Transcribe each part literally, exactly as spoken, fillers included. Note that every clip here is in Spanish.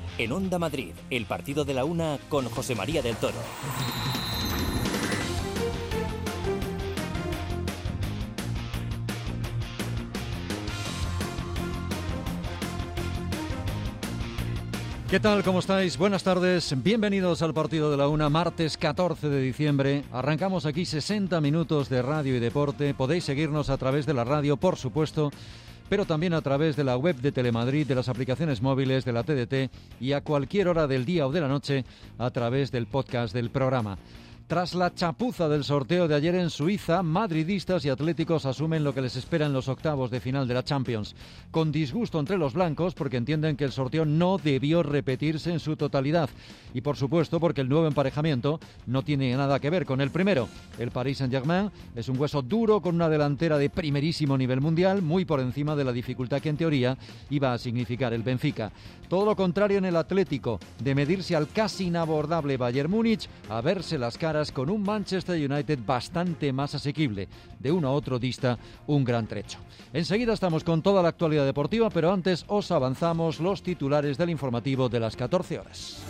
En Onda Madrid, el partido de la una con José María del Toro. ¿Qué tal? ¿Cómo estáis? Buenas tardes. Bienvenidos al partido de la una, martes catorce de diciembre. Arrancamos aquí sesenta minutos de radio y deporte. Podéis seguirnos a través de la radio, por supuesto, pero también a través de la web de Telemadrid, de las aplicaciones móviles, de la T D T y a cualquier hora del día o de la noche a través del podcast del programa. Tras la chapuza del sorteo de ayer en Suiza, madridistas y atléticos asumen lo que les espera en los octavos de final de la Champions. Con disgusto entre los blancos porque entienden que el sorteo no debió repetirse en su totalidad. Y por supuesto porque el nuevo emparejamiento no tiene nada que ver con el primero. El Paris Saint-Germain es un hueso duro con una delantera de primerísimo nivel mundial, muy por encima de la dificultad que en teoría iba a significar el Benfica. Todo lo contrario en el Atlético, de medirse al casi inabordable Bayern Múnich a verse las caras con un Manchester United bastante más asequible. De uno a otro dista un gran trecho. Enseguida estamos con toda la actualidad deportiva, pero antes os avanzamos los titulares del informativo de las catorce horas.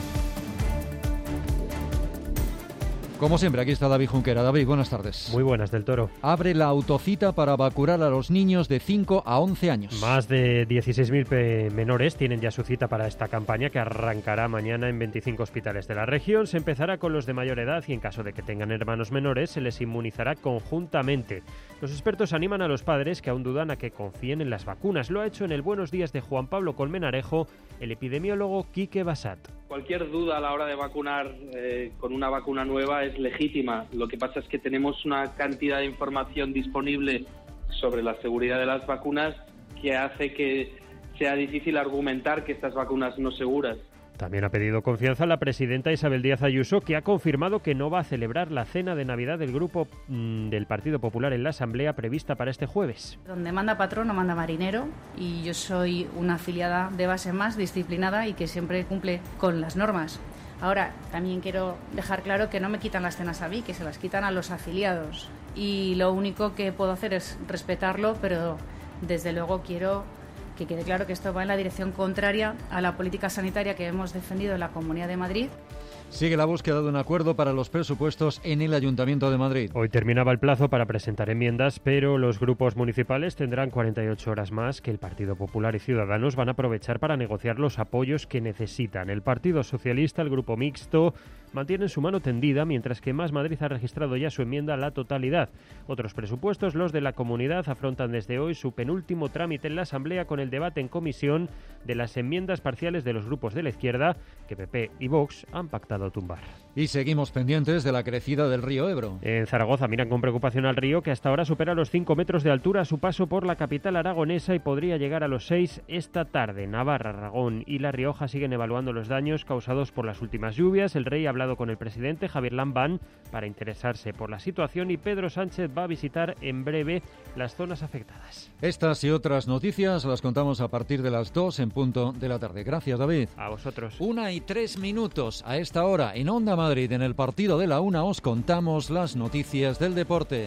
Como siempre, aquí está David Junquera. David, buenas tardes. Muy buenas, del Toro. Abre la autocita para vacunar a los niños de cinco a once años. Más de dieciséis mil menores tienen ya su cita para esta campaña que arrancará mañana en veinticinco hospitales de la región. Se empezará con los de mayor edad y en caso de que tengan hermanos menores se les inmunizará conjuntamente. Los expertos animan a los padres que aún dudan a que confíen en las vacunas. Lo ha hecho en el Buenos Días de Juan Pablo Colmenarejo el epidemiólogo Quique Bassat. Cualquier duda a la hora de vacunar eh, con una vacuna nueva es legítima. Lo que pasa es que tenemos una cantidad de información disponible sobre la seguridad de las vacunas que hace que sea difícil argumentar que estas vacunas no seguras. También ha pedido confianza la presidenta Isabel Díaz Ayuso, que ha confirmado que no va a celebrar la cena de Navidad del Grupo mmm, del Partido Popular en la Asamblea prevista para este jueves. Donde manda patrón no manda marinero, y yo soy una afiliada de base más disciplinada y que siempre cumple con las normas. Ahora, también quiero dejar claro que no me quitan las cenas a mí, que se las quitan a los afiliados. Y lo único que puedo hacer es respetarlo, pero desde luego quiero que quede claro que esto va en la dirección contraria a la política sanitaria que hemos defendido en la Comunidad de Madrid. Sigue la búsqueda de un acuerdo para los presupuestos en el Ayuntamiento de Madrid. Hoy terminaba el plazo para presentar enmiendas, pero los grupos municipales tendrán cuarenta y ocho horas más que el Partido Popular y Ciudadanos van a aprovechar para negociar los apoyos que necesitan. El Partido Socialista, el Grupo Mixto, mantienen su mano tendida, mientras que Más Madrid ha registrado ya su enmienda a la totalidad. Otros presupuestos, los de la comunidad, afrontan desde hoy su penúltimo trámite en la Asamblea con el debate en comisión de las enmiendas parciales de los grupos de la izquierda que P P y Vox han pactado tumbar. Y seguimos pendientes de la crecida del río Ebro. En Zaragoza miran con preocupación al río, que hasta ahora supera los cinco metros de altura a su paso por la capital aragonesa y podría llegar a los seis esta tarde. Navarra, Aragón y La Rioja siguen evaluando los daños causados por las últimas lluvias. El rey ha hablado con el presidente Javier Lambán para interesarse por la situación y Pedro Sánchez va a visitar en breve las zonas afectadas. Estas y otras noticias las contamos a partir de las dos en punto de la tarde. Gracias, David. A vosotros. Una y tres minutos a esta hora en Onda Madrid, en el partido de la una, os contamos las noticias del deporte.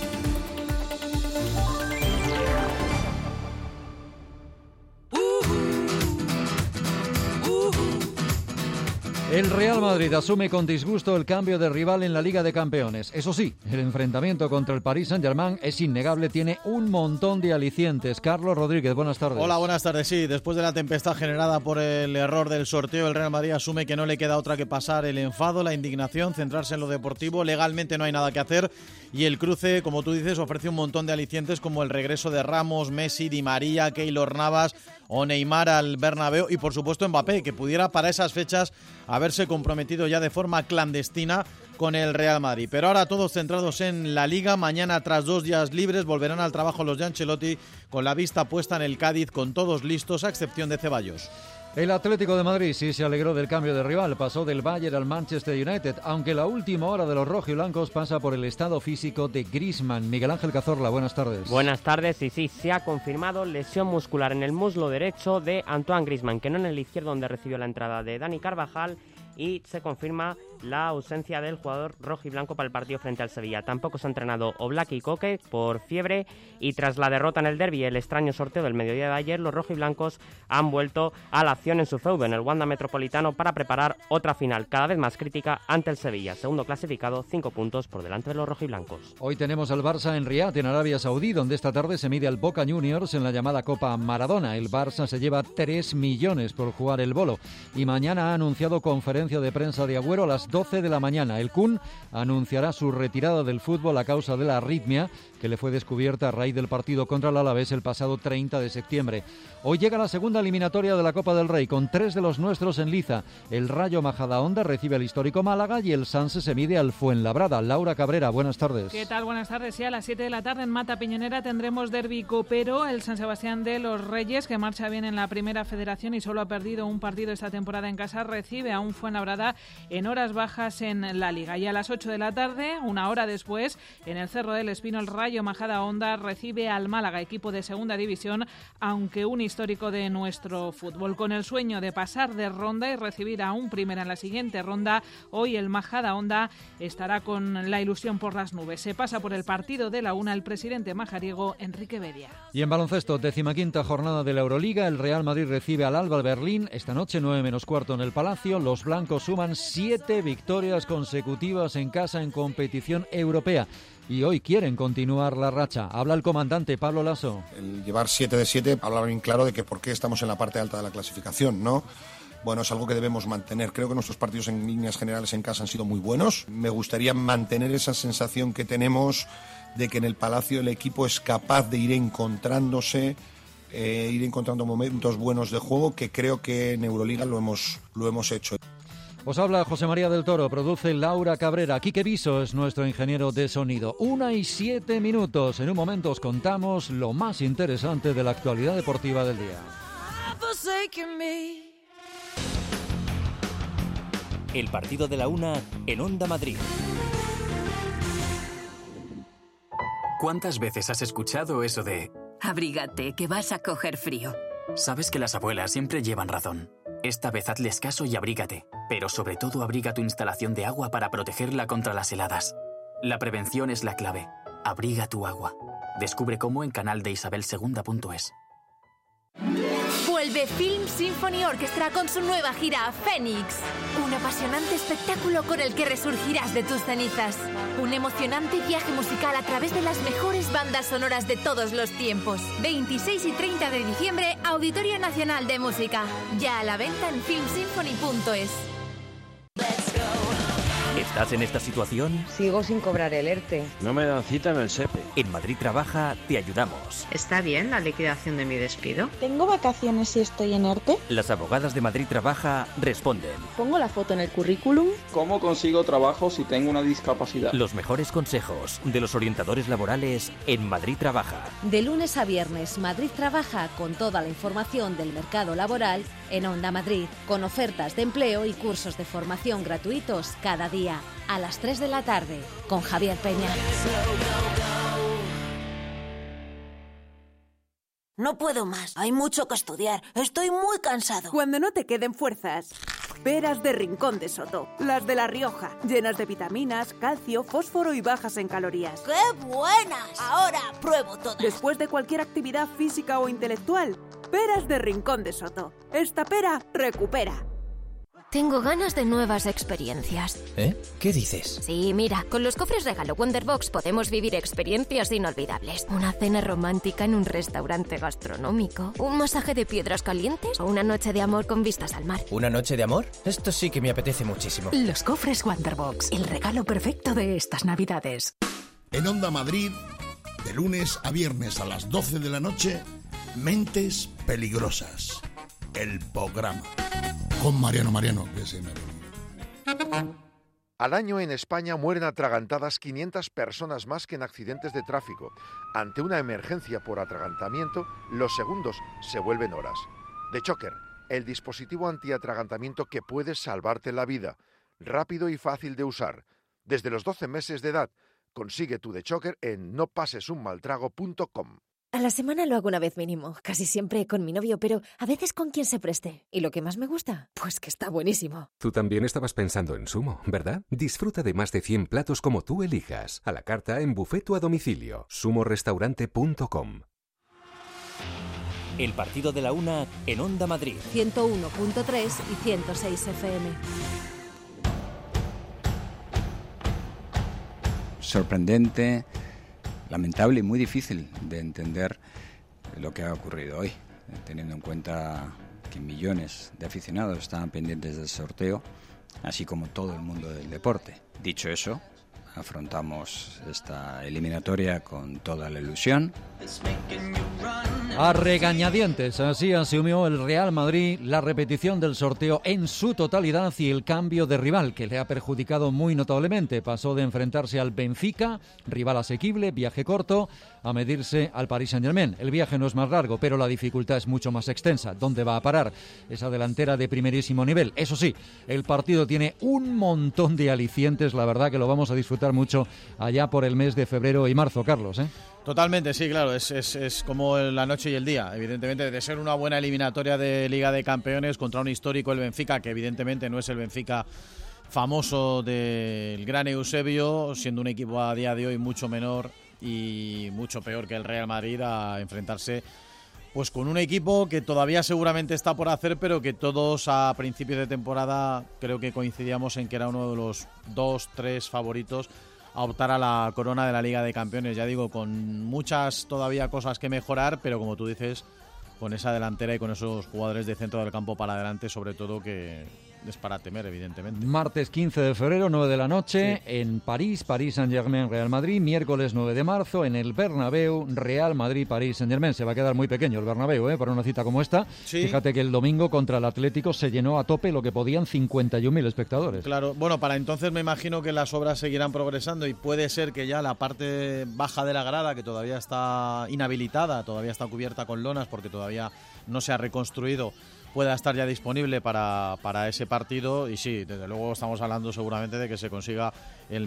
El Real Madrid asume con disgusto el cambio de rival en la Liga de Campeones. Eso sí, el enfrentamiento contra el Paris Saint-Germain es innegable, tiene un montón de alicientes. Carlos Rodríguez, buenas tardes. Hola, buenas tardes. Sí, después de la tempestad generada por el error del sorteo, el Real Madrid asume que no le queda otra que pasar el enfado, la indignación, centrarse en lo deportivo. Legalmente no hay nada que hacer y el cruce, como tú dices, ofrece un montón de alicientes como el regreso de Ramos, Messi, Di María, Keylor Navas o Neymar al Bernabéu y por supuesto Mbappé, que pudiera para esas fechas haberse comprometido ya de forma clandestina con el Real Madrid. Pero ahora todos centrados en la Liga. Mañana, tras dos días libres, volverán al trabajo los de Ancelotti con la vista puesta en el Cádiz, con todos listos a excepción de Ceballos. El Atlético de Madrid sí se alegró del cambio de rival, pasó del Bayern al Manchester United, aunque la última hora de los rojiblancos pasa por el estado físico de Griezmann. Miguel Ángel Cazorla, buenas tardes. Buenas tardes, y sí, se ha confirmado lesión muscular en el muslo derecho de Antoine Griezmann, que no en el izquierdo donde recibió la entrada de Dani Carvajal, y se confirma la ausencia del jugador rojiblanco para el partido frente al Sevilla. Tampoco se ha entrenado Oblak y Koke por fiebre, y tras la derrota en el derbi y el extraño sorteo del mediodía de ayer, los rojiblancos han vuelto a la acción en su feudo en el Wanda Metropolitano para preparar otra final cada vez más crítica ante el Sevilla, segundo clasificado, cinco puntos por delante de los rojiblancos. Hoy tenemos al Barça en Riad, en Arabia Saudí, donde esta tarde se mide al Boca Juniors en la llamada Copa Maradona. El Barça se lleva tres millones por jugar el bolo, y mañana ha anunciado conferencia de prensa de Agüero a las doce de la mañana. El Kun anunciará su retirada del fútbol a causa de la arritmia que le fue descubierta a raíz del partido contra el Alavés el pasado treinta de septiembre. Hoy llega la segunda eliminatoria de la Copa del Rey, con tres de los nuestros en liza. El Rayo Majadahonda recibe al histórico Málaga y el Sanse se mide al Fuenlabrada. Laura Cabrera, buenas tardes. ¿Qué tal? Buenas tardes. Sí, a las siete de la tarde en Mata Piñonera tendremos derbi copero. El San Sebastián de los Reyes, que marcha bien en la primera federación y solo ha perdido un partido esta temporada en casa, recibe a un Fuenlabrada en horas bajas en la Liga. Y a las ocho de la tarde, una hora después, en el Cerro del Espino, el Rayo Majadahonda recibe al Málaga, equipo de segunda división, aunque un histórico de nuestro fútbol. Con el sueño de pasar de ronda y recibir a un primera en la siguiente ronda, hoy el Majadahonda estará con la ilusión por las nubes. Se pasa por el partido de la una el presidente majariego Enrique Bedia. Y en baloncesto, decimaquinta jornada de la Euroliga, el Real Madrid recibe al Alba Berlín esta noche, nueve menos cuarto en el Palacio. Los blancos suman siete victorias consecutivas en casa en competición europea y hoy quieren continuar la racha. Habla el comandante Pablo Lasso. El llevar siete de siete habla bien claro de que por qué estamos en la parte alta de la clasificación, ¿no? Bueno, es algo que debemos mantener. Creo que nuestros partidos en líneas generales en casa han sido muy buenos. Me gustaría mantener esa sensación que tenemos de que en el Palacio el equipo es capaz de ir encontrándose, eh, ir encontrando momentos buenos de juego, que creo que en Euroliga lo hemos, lo hemos hecho. Os habla José María del Toro, produce Laura Cabrera. Quique Viso es nuestro ingeniero de sonido. Una y siete minutos. En un momento os contamos lo más interesante de la actualidad deportiva del día. El partido de la una en Onda Madrid. ¿Cuántas veces has escuchado eso de abrígate, que vas a coger frío? Sabes que las abuelas siempre llevan razón. Esta vez hazles caso y abrígate, pero sobre todo abriga tu instalación de agua para protegerla contra las heladas. La prevención es la clave. Abriga tu agua. Descubre cómo en canal de isabel segunda punto es. Vuelve Film Symphony Orchestra con su nueva gira Fénix. Un apasionante espectáculo con el que resurgirás de tus cenizas. Un emocionante viaje musical a través de las mejores bandas sonoras de todos los tiempos. veintiséis y treinta de diciembre, Auditorio Nacional de Música. Ya a la venta en film symphony punto es. ¿Estás en esta situación? Sigo sin cobrar el ERTE. No me dan cita en el SEPE. En Madrid Trabaja te ayudamos. ¿Está bien la liquidación de mi despido? ¿Tengo vacaciones si estoy en ERTE? Las abogadas de Madrid Trabaja responden. ¿Pongo la foto en el currículum? ¿Cómo consigo trabajo si tengo una discapacidad? Los mejores consejos de los orientadores laborales en Madrid Trabaja. De lunes a viernes, Madrid Trabaja con toda la información del mercado laboral en Onda Madrid, con ofertas de empleo y cursos de formación gratuitos cada día, a las tres de la tarde, con Javier Peña. No puedo más, hay mucho que estudiar, estoy muy cansado. Cuando no te queden fuerzas, peras de Rincón de Soto, las de La Rioja, llenas de vitaminas, calcio, fósforo y bajas en calorías. ¡Qué buenas! Ahora pruebo todas. Después de cualquier actividad física o intelectual, peras de Rincón de Soto. Esta pera recupera. Tengo ganas de nuevas experiencias. ¿Eh? ¿Qué dices? Sí, mira, con los cofres regalo Wonderbox podemos vivir experiencias inolvidables. Una cena romántica en un restaurante gastronómico, un masaje de piedras calientes o una noche de amor con vistas al mar. ¿Una noche de amor? Esto sí que me apetece muchísimo. Los cofres Wonderbox, el regalo perfecto de estas Navidades. En Onda Madrid, de lunes a viernes a las doce de la noche, Mentes Peligrosas, el programa. Con Mariano Mariano, que se me... Al año en España mueren atragantadas quinientas personas más que en accidentes de tráfico. Ante una emergencia por atragantamiento, los segundos se vuelven horas. The Choker, el dispositivo antiatragantamiento que puede salvarte la vida. Rápido y fácil de usar. Desde los doce meses de edad, consigue tu The Choker en no pases un mal trago punto com. A la semana lo hago una vez mínimo, casi siempre con mi novio, pero a veces con quien se preste. ¿Y lo que más me gusta? Pues que está buenísimo. Tú también estabas pensando en Sumo, ¿verdad? Disfruta de más de cien platos como tú elijas, a la carta, en buffet o a domicilio. sumo restaurante punto com. El partido de la una en Onda Madrid. ciento uno punto tres y ciento seis F M. Sorprendente, lamentable y muy difícil de entender lo que ha ocurrido hoy, teniendo en cuenta que millones de aficionados estaban pendientes del sorteo, así como todo el mundo del deporte. Dicho eso, afrontamos esta eliminatoria con toda la ilusión. A regañadientes, así asumió el Real Madrid la repetición del sorteo en su totalidad y el cambio de rival, que le ha perjudicado muy notablemente. Pasó de enfrentarse al Benfica, rival asequible, viaje corto, a medirse al Paris Saint-Germain. El viaje no es más largo, pero la dificultad es mucho más extensa. ¿Dónde va a parar esa delantera de primerísimo nivel? Eso sí, el partido tiene un montón de alicientes, la verdad que lo vamos a disfrutar mucho allá por el mes de febrero y marzo, Carlos, ¿eh? Totalmente, sí, claro, es, es, es como la noche y el día, evidentemente, de ser una buena eliminatoria de Liga de Campeones contra un histórico, el Benfica, que evidentemente no es el Benfica famoso del gran Eusebio, siendo un equipo a día de hoy mucho menor y mucho peor que el Real Madrid, a enfrentarse pues con un equipo que todavía seguramente está por hacer, pero que todos a principios de temporada creo que coincidíamos en que era uno de los dos, tres favoritos a optar a la corona de la Liga de Campeones. Ya digo, con muchas todavía cosas que mejorar, pero como tú dices, con esa delantera y con esos jugadores de centro del campo para adelante, sobre todo, que es para temer, evidentemente. Martes quince de febrero, nueve de la noche, sí, en París, París Saint-Germain, Real Madrid. Miércoles nueve de marzo, en el Bernabéu, Real Madrid, París Saint-Germain. Se va a quedar muy pequeño el Bernabéu, ¿eh? Para una cita como esta. Sí. Fíjate que el domingo contra el Atlético se llenó a tope lo que podían cincuenta y un mil espectadores. Claro, bueno, para entonces me imagino que las obras seguirán progresando y puede ser que ya la parte baja de la grada, que todavía está inhabilitada, todavía está cubierta con lonas porque todavía no se ha reconstruido, pueda estar ya disponible para, para ese partido. Y sí, desde luego estamos hablando seguramente de que se consiga el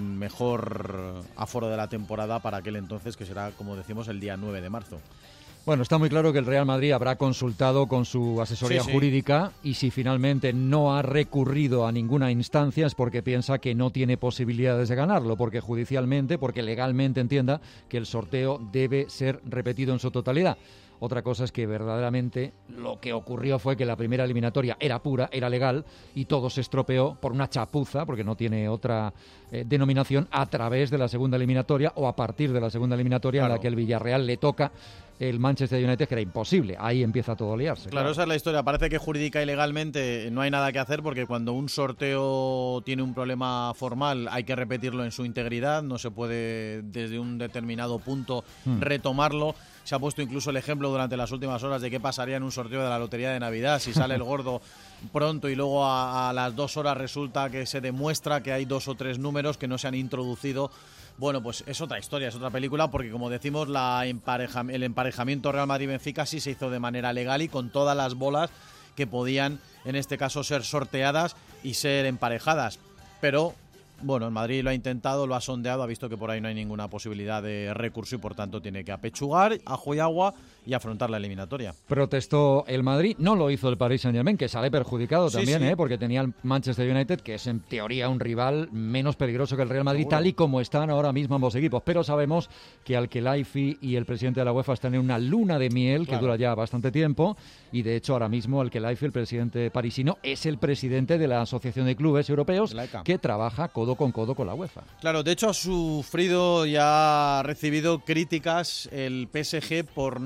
mejor aforo de la temporada para aquel entonces, que será, como decimos, el día nueve de marzo. Bueno, está muy claro que el Real Madrid habrá consultado con su asesoría sí, sí. jurídica, y si finalmente no ha recurrido a ninguna instancia es porque piensa que no tiene posibilidades de ganarlo, porque judicialmente, porque legalmente entienda que el sorteo debe ser repetido en su totalidad. Otra cosa es que verdaderamente lo que ocurrió fue que la primera eliminatoria era pura, era legal, y todo se estropeó por una chapuza, porque no tiene otra eh, denominación, a través de la segunda eliminatoria o a partir de la segunda eliminatoria, claro, en la que el Villarreal le toca el Manchester United, que era imposible. Ahí empieza todo a liarse. Claro, claro, esa es la historia. Parece que jurídica y legalmente no hay nada que hacer, porque cuando un sorteo tiene un problema formal hay que repetirlo en su integridad, no se puede desde un determinado punto hmm. retomarlo. Se ha puesto incluso el ejemplo durante las últimas horas de qué pasaría en un sorteo de la Lotería de Navidad si sale el gordo pronto y luego a, a las dos horas resulta que se demuestra que hay dos o tres números que no se han introducido. Bueno, pues es otra historia, es otra película, porque como decimos, la empareja, el emparejamiento Real Madrid-Benfica sí se hizo de manera legal y con todas las bolas que podían, en este caso, ser sorteadas y ser emparejadas. Pero bueno, el Madrid lo ha intentado, lo ha sondeado, ha visto que por ahí no hay ninguna posibilidad de recurso y por tanto tiene que apechugar, ajo y agua y afrontar la eliminatoria. Protestó el Madrid, no lo hizo el Paris Saint-Germain, que sale perjudicado sí, también, sí. ¿eh? Porque tenía el Manchester United, que es en teoría un rival menos peligroso que el Real Madrid, seguro, tal y como están ahora mismo ambos equipos. Pero sabemos que Al-Khelaifi y el presidente de la UEFA están en una luna de miel, claro, que dura ya bastante tiempo, y de hecho ahora mismo Al-Khelaifi, el presidente parisino, es el presidente de la Asociación de Clubes Europeos, que trabaja codo con codo con la UEFA. Claro, de hecho ha sufrido y ha recibido críticas el P S G por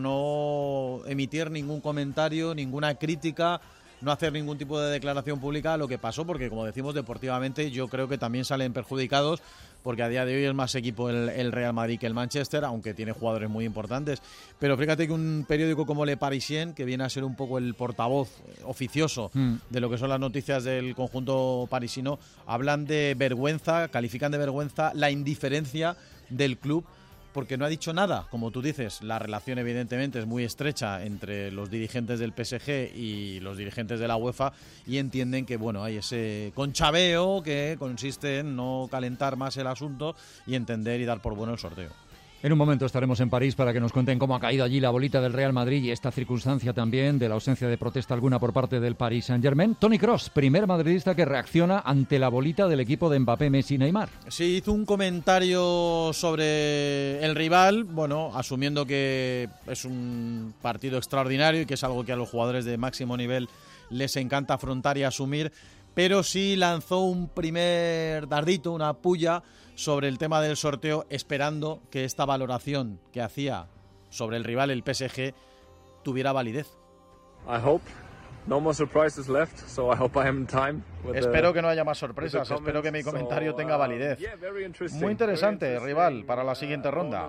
no emitir ningún comentario, ninguna crítica, no hacer ningún tipo de declaración pública a lo que pasó, porque como decimos, deportivamente yo creo que también salen perjudicados, porque a día de hoy es más equipo el, el Real Madrid que el Manchester, aunque tiene jugadores muy importantes. Pero fíjate que un periódico como Le Parisien, que viene a ser un poco el portavoz oficioso mm. de lo que son las noticias del conjunto parisino, hablan de vergüenza, califican de vergüenza la indiferencia del club, porque no ha dicho nada. Como tú dices, la relación evidentemente es muy estrecha entre los dirigentes del P S G y los dirigentes de la UEFA, y entienden que bueno, hay ese conchabeo que consiste en no calentar más el asunto y entender y dar por bueno el sorteo. En un momento estaremos en París para que nos cuenten cómo ha caído allí la bolita del Real Madrid y esta circunstancia también de la ausencia de protesta alguna por parte del Paris Saint-Germain. Toni Kroos, primer madridista que reacciona ante la bolita del equipo de Mbappé, Messi y Neymar. Sí, hizo un comentario sobre el rival, bueno, asumiendo que es un partido extraordinario y que es algo que a los jugadores de máximo nivel les encanta afrontar y asumir, pero sí lanzó un primer dardito, una puya sobre el tema del sorteo, esperando que esta valoración que hacía sobre el rival, el P S G, tuviera validez. I hope. No more surprises left, so I hope I am in time. Espero que no haya más sorpresas, espero que mi comentario tenga validez. Muy interesante, rival, para la siguiente ronda.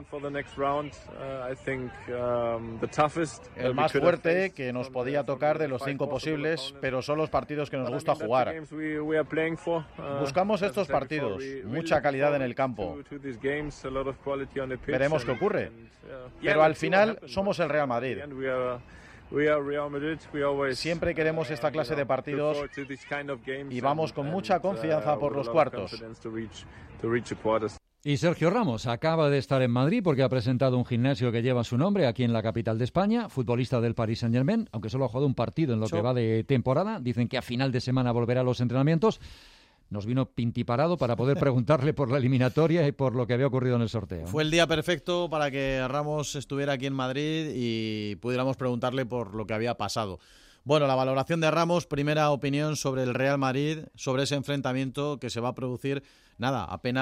El más fuerte que nos podía tocar de los cinco posibles, pero son los partidos que nos gusta jugar. Buscamos estos partidos, mucha calidad en el campo. Veremos qué ocurre. Pero al final somos el Real Madrid. Siempre queremos esta clase de partidos y vamos con mucha confianza por los cuartos. Y Sergio Ramos acaba de estar en Madrid porque ha presentado un gimnasio que lleva su nombre aquí en la capital de España, futbolista del Paris Saint-Germain, aunque solo ha jugado un partido en lo que va de temporada. Dicen que a final de semana volverá a los entrenamientos. Nos vino pintiparado para poder preguntarle por la eliminatoria y por lo que había ocurrido en el sorteo. Fue el día perfecto para que Ramos estuviera aquí en Madrid y pudiéramos preguntarle por lo que había pasado. Bueno, la valoración de Ramos, primera opinión sobre el Real Madrid, sobre ese enfrentamiento que se va a producir, nada,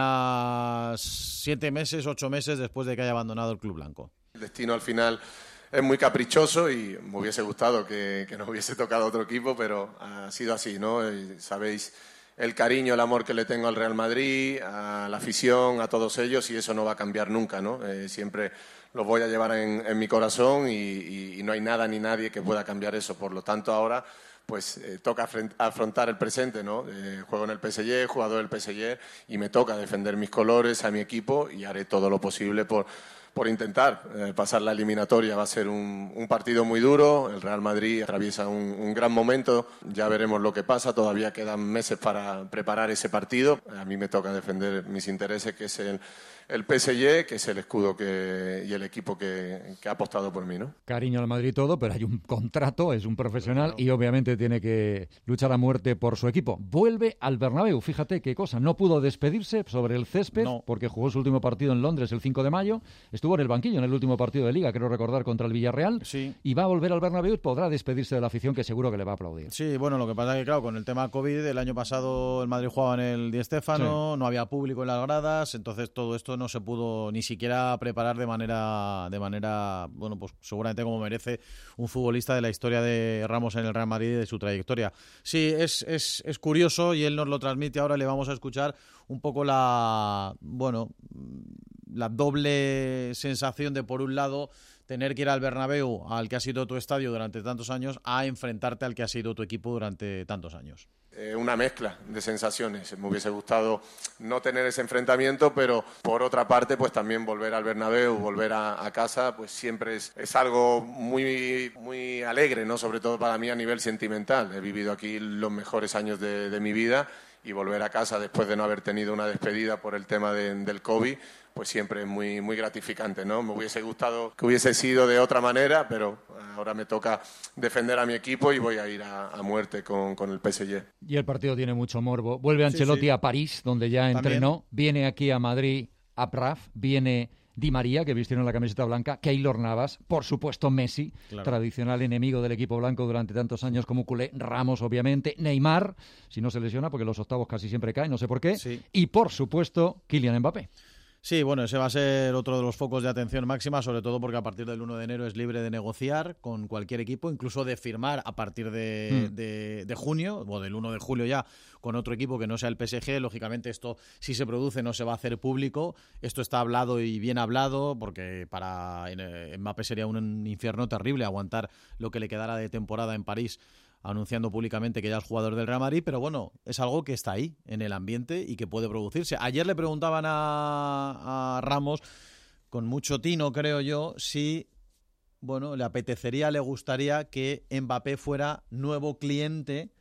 apenas siete meses, ocho meses después de que haya abandonado el club blanco. El destino al final es muy caprichoso y me hubiese gustado que, que nos hubiese tocado otro equipo, pero ha sido así, ¿no? Y sabéis el cariño, el amor que le tengo al Real Madrid, a la afición, a todos ellos, y eso no va a cambiar nunca, ¿no? Eh, siempre los voy a llevar en, en mi corazón y, y, y no hay nada ni nadie que pueda cambiar eso. Por lo tanto, ahora pues eh, toca afrontar el presente, ¿no? Eh, juego en el P S G, jugador del P S G, y me toca defender mis colores, a mi equipo, y haré todo lo posible por... por intentar eh, pasar la eliminatoria. Va a ser un, un partido muy duro, el Real Madrid atraviesa un, un gran momento, ya veremos lo que pasa, todavía quedan meses para preparar ese partido. A mí me toca defender mis intereses, que es el, el P S G, que es el escudo que, y el equipo que, que ha apostado por mí, ¿no? Cariño al Madrid todo, pero hay un contrato, es un profesional y obviamente tiene que luchar a muerte por su equipo. Vuelve al Bernabéu, fíjate qué cosa, no pudo despedirse sobre el césped no. porque jugó su último partido en Londres el cinco de mayo, estuvo en el banquillo en el último partido de Liga, creo recordar, contra el Villarreal, sí. y va a volver al Bernabéu y podrá despedirse de la afición, que seguro que le va a aplaudir. Sí, bueno, lo que pasa es que, claro, con el tema COVID, el año pasado el Madrid jugaba en el Di Stéfano, sí. no había público en las gradas, entonces todo esto no se pudo ni siquiera preparar de manera, de manera, bueno, pues seguramente como merece un futbolista de la historia de Ramos en el Real Madrid y de su trayectoria. Sí, es, es, es curioso y él nos lo transmite, ahora le vamos a escuchar un poco la, bueno, la doble sensación de, por un lado, tener que ir al Bernabéu, al que ha sido tu estadio durante tantos años, a enfrentarte al que ha sido tu equipo durante tantos años. Eh, una mezcla de sensaciones. Me hubiese gustado no tener ese enfrentamiento, pero por otra parte, pues también volver al Bernabéu, volver a, a casa, pues siempre es, es algo muy, muy alegre, ¿no? Sobre todo para mí a nivel sentimental. He vivido aquí los mejores años de, de mi vida y volver a casa después de no haber tenido una despedida por el tema de, del COVID, pues siempre es muy, muy gratificante, ¿no? Me hubiese gustado que hubiese sido de otra manera, pero ahora me toca defender a mi equipo y voy a ir a, a muerte con, con el P S G. Y el partido tiene mucho morbo. Vuelve Ancelotti sí, sí. a París, donde ya entrenó. También. Viene aquí a Madrid, a Praf, viene Di María, que vistieron la camiseta blanca, Keylor Navas, por supuesto Messi, claro. tradicional enemigo del equipo blanco durante tantos años como culé, Ramos obviamente, Neymar, si no se lesiona, porque los octavos casi siempre caen, no sé por qué, sí. y por supuesto Kylian Mbappé. Sí, bueno, ese va a ser otro de los focos de atención máxima, sobre todo porque a partir del uno de enero es libre de negociar con cualquier equipo, incluso de firmar a partir de, mm. de, de junio, o del uno de julio ya, con otro equipo que no sea el P S G. Lógicamente esto, si se produce, no se va a hacer público. Esto está hablado y bien hablado, porque para Mbappé sería un infierno terrible aguantar lo que le quedara de temporada en París, anunciando públicamente que ya es jugador del Real Madrid, pero bueno, es algo que está ahí, en el ambiente, y que puede producirse. Ayer le preguntaban a, a Ramos, con mucho tino creo yo, si bueno, le apetecería, le gustaría que Mbappé fuera nuevo cliente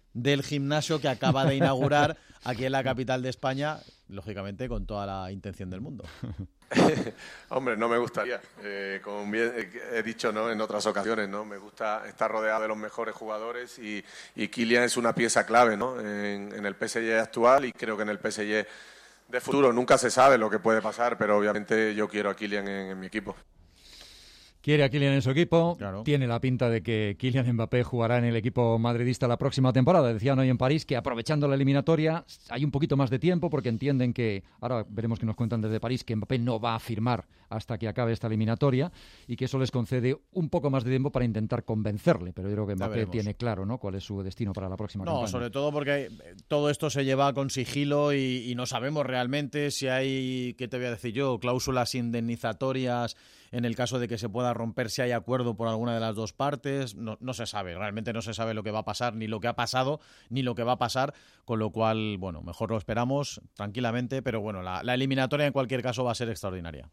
del gimnasio que acaba de inaugurar aquí en la capital de España, lógicamente con toda la intención del mundo. Hombre, no me gustaría. Eh, como bien he dicho, ¿no?, en otras ocasiones, ¿no?, me gusta estar rodeado de los mejores jugadores y, y Kylian es una pieza clave, ¿no?, en, en el P S G actual, y creo que en el P S G de futuro nunca se sabe lo que puede pasar, pero obviamente yo quiero a Kylian en, en mi equipo. Quiere a Kylian en su equipo, claro. Tiene la pinta de que Kylian Mbappé jugará en el equipo madridista la próxima temporada. Decían hoy en París que aprovechando la eliminatoria hay un poquito más de tiempo porque entienden que, ahora veremos que nos cuentan desde París, que Mbappé no va a firmar hasta que acabe esta eliminatoria y que eso les concede un poco más de tiempo para intentar convencerle, pero yo creo que Mbappé tiene claro, ¿no?, cuál es su destino para la próxima no, campaña. No, sobre todo porque todo esto se lleva con sigilo y, y no sabemos realmente si hay, ¿qué te voy a decir yo?, cláusulas indemnizatorias en el caso de que se pueda romper, si hay acuerdo por alguna de las dos partes. No, no se sabe, realmente no se sabe lo que va a pasar, ni lo que ha pasado, ni lo que va a pasar, con lo cual, bueno, mejor lo esperamos tranquilamente, pero bueno, la, la eliminatoria en cualquier caso va a ser extraordinaria.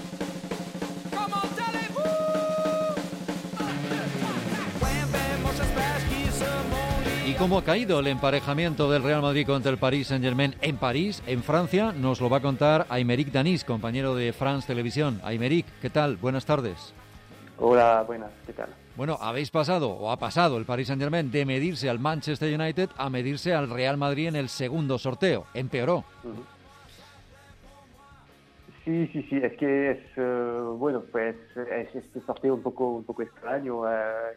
¿Y cómo ha caído el emparejamiento del Real Madrid contra el Paris Saint-Germain en París, en Francia? Nos lo va a contar Aymeric Danis, compañero de France Televisión. Aymeric, ¿qué tal? Buenas tardes. Hola, buenas, ¿qué tal? Bueno, habéis pasado, o ha pasado el Paris Saint-Germain de medirse al Manchester United a medirse al Real Madrid en el segundo sorteo. Empeoró. Uh-huh. Sí, sí, sí, es que es, uh, bueno, pues es este sorteo un poco, un poco extraño uh,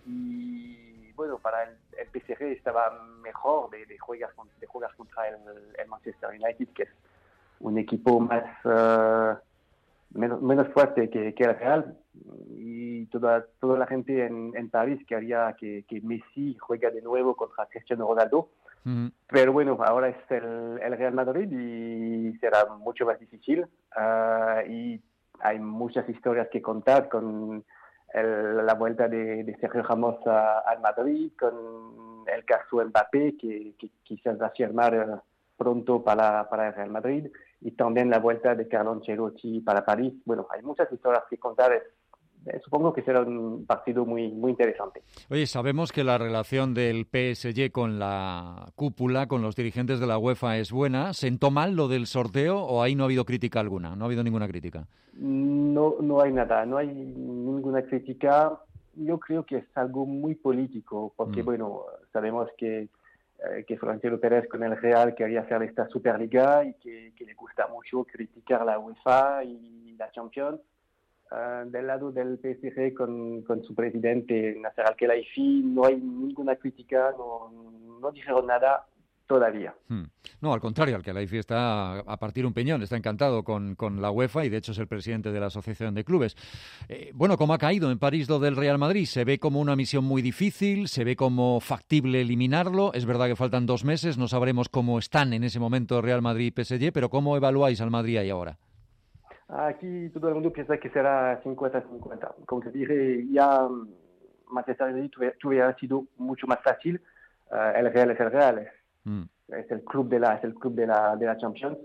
y, bueno, para el, el P S G estaba mejor de, de, jugar, de jugar contra el, el Manchester United, que es un equipo más, uh, menos, menos fuerte que, que el Real, y toda, toda la gente en, en París quería que, que Messi juegue de nuevo contra Cristiano Ronaldo. Mm. Pero bueno, ahora es el, el Real Madrid y será mucho más difícil. Uh, y hay muchas historias que contar con el, la vuelta de, de Sergio Ramos a, al Madrid, con el caso Mbappé, que, que quizás va a firmar pronto para, para el Real Madrid, y también la vuelta de Carlo Ancelotti para París. Bueno, hay muchas historias que contar. Es, Supongo que será un partido muy, muy interesante. Oye, sabemos que la relación del P S G con la cúpula, con los dirigentes de la UEFA es buena. ¿Sentó mal lo del sorteo o ahí no ha habido crítica alguna? No ha habido ninguna crítica. No, no hay nada, no hay ninguna crítica. Yo creo que es algo muy político, porque, mm. bueno, sabemos que, eh, que Florentino Pérez con el Real quería hacer esta Superliga y que, que le gusta mucho criticar la UEFA y la Champions. Uh, del lado del P S G con, con su presidente Nasser Al-Khelaifi no hay ninguna crítica, no, no dijeron nada todavía. Hmm. No, al contrario, Al-Khelaifi está a partir un peñón, está encantado con, con la UEFA y de hecho es el presidente de la Asociación de Clubes. Eh, bueno, ¿cómo ha caído en París lo del Real Madrid? ¿Se ve como una misión muy difícil? ¿Se ve como factible eliminarlo? Es verdad que faltan dos meses, no sabremos cómo están en ese momento Real Madrid y P S G, pero ¿cómo evaluáis al Madrid ahí ahora? Aquí todo el mundo piensa que será cincuenta cincuenta. Como te dije, ya Manchester United hubiera sido mucho más fácil. Uh, el Real es el Real, es, mm. es el club de la, es el club de la, de la Champions.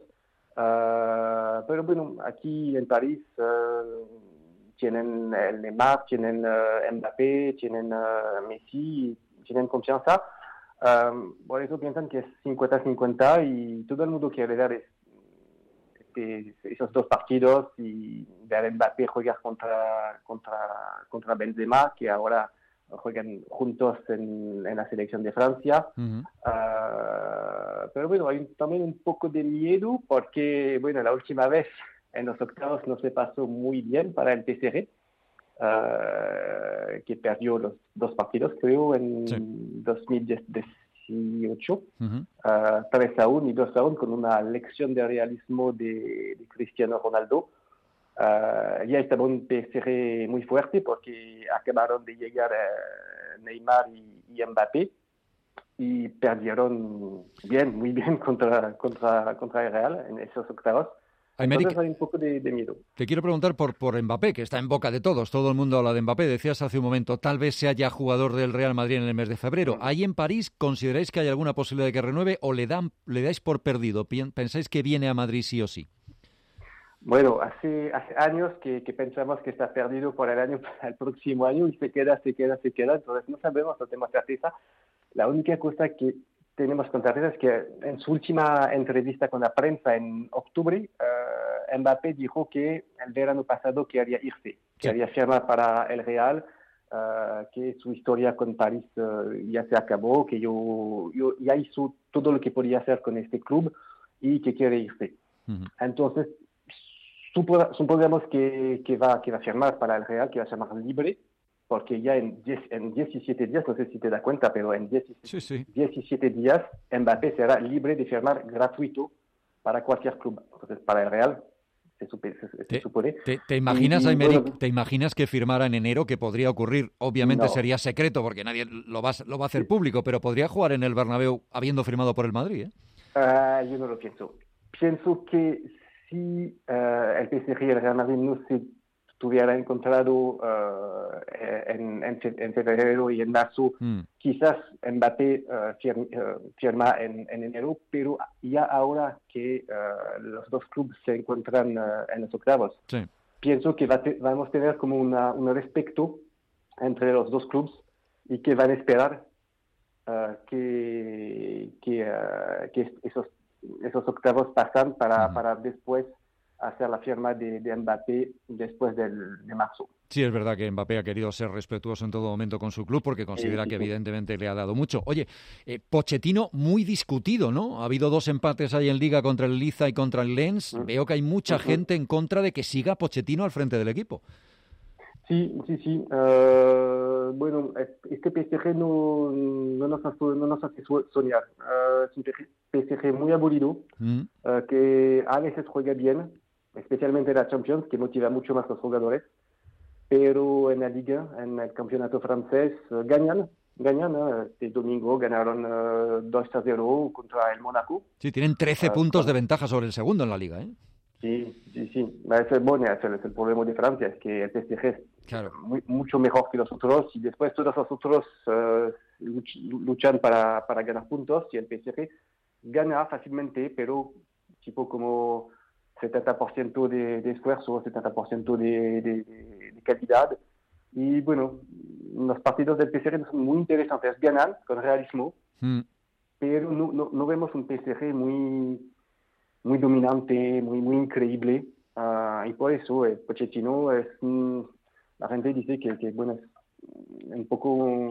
Uh, pero bueno, aquí en París uh, tienen el Neymar, tienen uh, Mbappé, tienen uh, Messi, tienen confianza. Um, por eso piensan que es cincuenta cincuenta y todo el mundo quiere ver este, esos dos partidos y ver a Mbappé jugar contra, contra, contra Benzema, que ahora juegan juntos en, en la selección de Francia. Uh-huh. Uh, pero bueno, hay también un poco de miedo porque, bueno, la última vez en los octavos no se pasó muy bien para el P S G, uh, que perdió los dos partidos, creo, en sí. dos mil dieciocho, uh-huh. uh, tres a uno y dos a uno, con una lección de realismo de, de Cristiano Ronaldo. Uh, ya estaba un P S G muy fuerte porque acabaron de llegar uh, Neymar y, y Mbappé y perdieron bien, muy bien contra, contra, contra el Real en esos octavos. Aymeric, entonces hay un poco de, de miedo. Te quiero preguntar por, por Mbappé, que está en boca de todos, todo el mundo habla de Mbappé. Decías hace un momento, tal vez sea ya jugador del Real Madrid en el mes de febrero. ¿Ahí en París consideráis que hay alguna posibilidad de que renueve o le, dan, le dais por perdido? ¿Pensáis que viene a Madrid sí o sí? Bueno, hace, hace años que, que pensamos que está perdido por el año, el próximo año, y se queda, se queda, se queda, entonces no sabemos, no tenemos certeza. La única cosa que tenemos con certeza es que en su última entrevista con la prensa en octubre, uh, Mbappé dijo que el verano pasado quería irse, sí. quería firmar para el Real, uh, que su historia con París uh, ya se acabó, que yo, yo ya hizo todo lo que podía hacer con este club y que quiere irse. Uh-huh. Entonces, supongamos que, que, va, que va a firmar para el Real, que va a firmar libre, porque ya en, diez, en diecisiete días, no sé si te das cuenta, pero en diecisiete, sí, sí. diecisiete días Mbappé será libre de firmar gratuito para cualquier club. Entonces, para el Real, se, supe, se, se te, supone... ¿Te, te imaginas, Aymeric, bueno, ¿te imaginas que firmara en enero, que podría ocurrir? Obviamente no. sería secreto, porque nadie lo va, lo va a hacer público, pero podría jugar en el Bernabéu habiendo firmado por el Madrid, ¿eh? Uh, yo no lo pienso. Pienso que si uh, el P S G y el Real Madrid no se tuviera encontrado uh, en, en, en febrero y en marzo, mm. quizás Mbappé uh, firma, uh, firma en, en enero, pero ya ahora que uh, los dos clubes se encuentran uh, en los octavos, sí. pienso que va te, vamos a tener como una, un respeto entre los dos clubes y que van a esperar uh, que, que, uh, que esos, esos octavos pasan para, mm. para después hacer la firma de, de Mbappé después del, de marzo. Sí, es verdad que Mbappé ha querido ser respetuoso en todo momento con su club porque considera sí, sí, que evidentemente le ha dado mucho. Oye, eh, Pochettino muy discutido, ¿no? Ha habido dos empates ahí en Liga contra el Liza y contra el Lens. Uh-huh. Veo que hay mucha uh-huh. gente en contra de que siga Pochettino al frente del equipo. Sí, sí, sí. Uh, bueno, este P S G no, no, nos, hace, no nos hace soñar. Uh, es un P S G muy aburrido, uh-huh. uh, que a veces juega bien, especialmente en la Champions, que motiva mucho más a los jugadores, pero en la Liga, en el campeonato francés, uh, ganan, ganan, uh, este domingo ganaron uh, dos a cero contra el Mónaco. Sí, tienen trece uh, puntos de ventaja sobre el segundo en la Liga, ¿eh? Sí, sí, sí, es el, bueno, es el, es el problema de Francia, es que el P S G es claro. muy, mucho mejor que los otros, y después todos los otros uh, luch, luchan para, para ganar puntos, y el P S G gana fácilmente, pero tipo como setenta por ciento de, de esfuerzo, setenta por ciento de, de, de calidad. Y bueno, los partidos del P S G son muy interesantes. Ganan con realismo, mm. pero no, no, no vemos un P S G muy, muy dominante, muy, muy increíble. Uh, y por eso el Pochettino es... Mm, la gente dice que, que bueno, es un poco,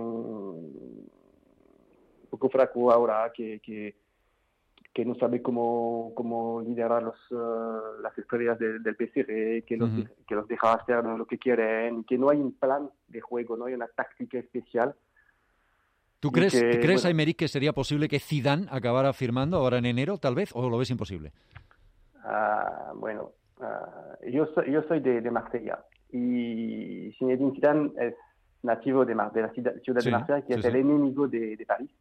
un poco fraco ahora, que... que que no sabe cómo, cómo liderar los, uh, las estrellas de, del P S G, que los, uh-huh. que los deja hacer lo que quieren, que no hay un plan de juego, no hay una táctica especial. ¿Tú crees, que, ¿crees bueno, Aymeric, que sería posible que Zidane acabara firmando ahora en enero, tal vez, o lo ves imposible? Uh, bueno, uh, yo, soy, yo soy de, de Marsella, y Zinedine Zidane es nativo de, Mar, de la ciudad, ciudad sí, de Marsella, que sí, es sí. el enemigo de, de París.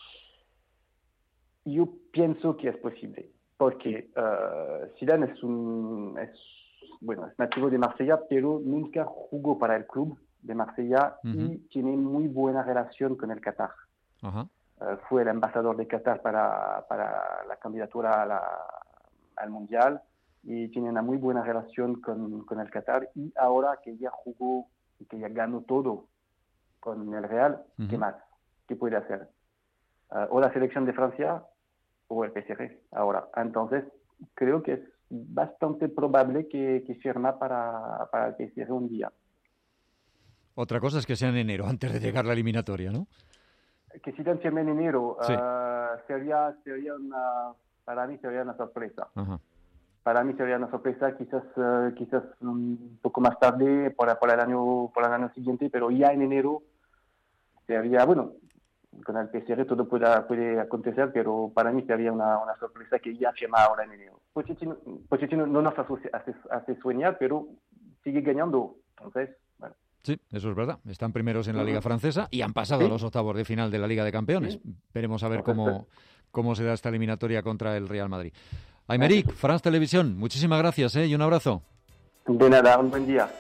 Yo pienso que es posible, porque uh, Zidane es un es, bueno, es nativo de Marsella, pero nunca jugó para el club de Marsella uh-huh. y tiene muy buena relación con el Qatar. Uh-huh. Uh, fue el embajador de Qatar para, para la candidatura a la, al Mundial y tiene una muy buena relación con, con el Qatar, y ahora que ya jugó y que ya ganó todo con el Real, uh-huh. ¿qué más? ¿Qué puede hacer? Uh, o la selección de Francia o el P S G ahora. Entonces, creo que es bastante probable que, que firma para, para el P S G un día. Otra cosa es que sea en enero, antes de llegar la eliminatoria, ¿no? Que si firme en enero, sí. uh, sería, sería una, para mí sería una sorpresa. Ajá. Para mí sería una sorpresa, quizás, uh, quizás un poco más tarde, por, por, el año, por el año siguiente, pero ya en enero sería, bueno, con el P S G todo puede, puede acontecer, pero para mí sería una, una sorpresa que ya firma ahora en enero. Pochettino, Pochettino no nos hace, hace, hace sueñar, pero sigue ganando. Entonces, bueno. Sí, eso es verdad. Están primeros en la Liga Francesa y han pasado ¿Sí? a los octavos de final de la Liga de Campeones. ¿Sí? Veremos a ver cómo, cómo se da esta eliminatoria contra el Real Madrid. Aymeric, France Televisión, muchísimas gracias ¿eh? y un abrazo. De nada, un buen día.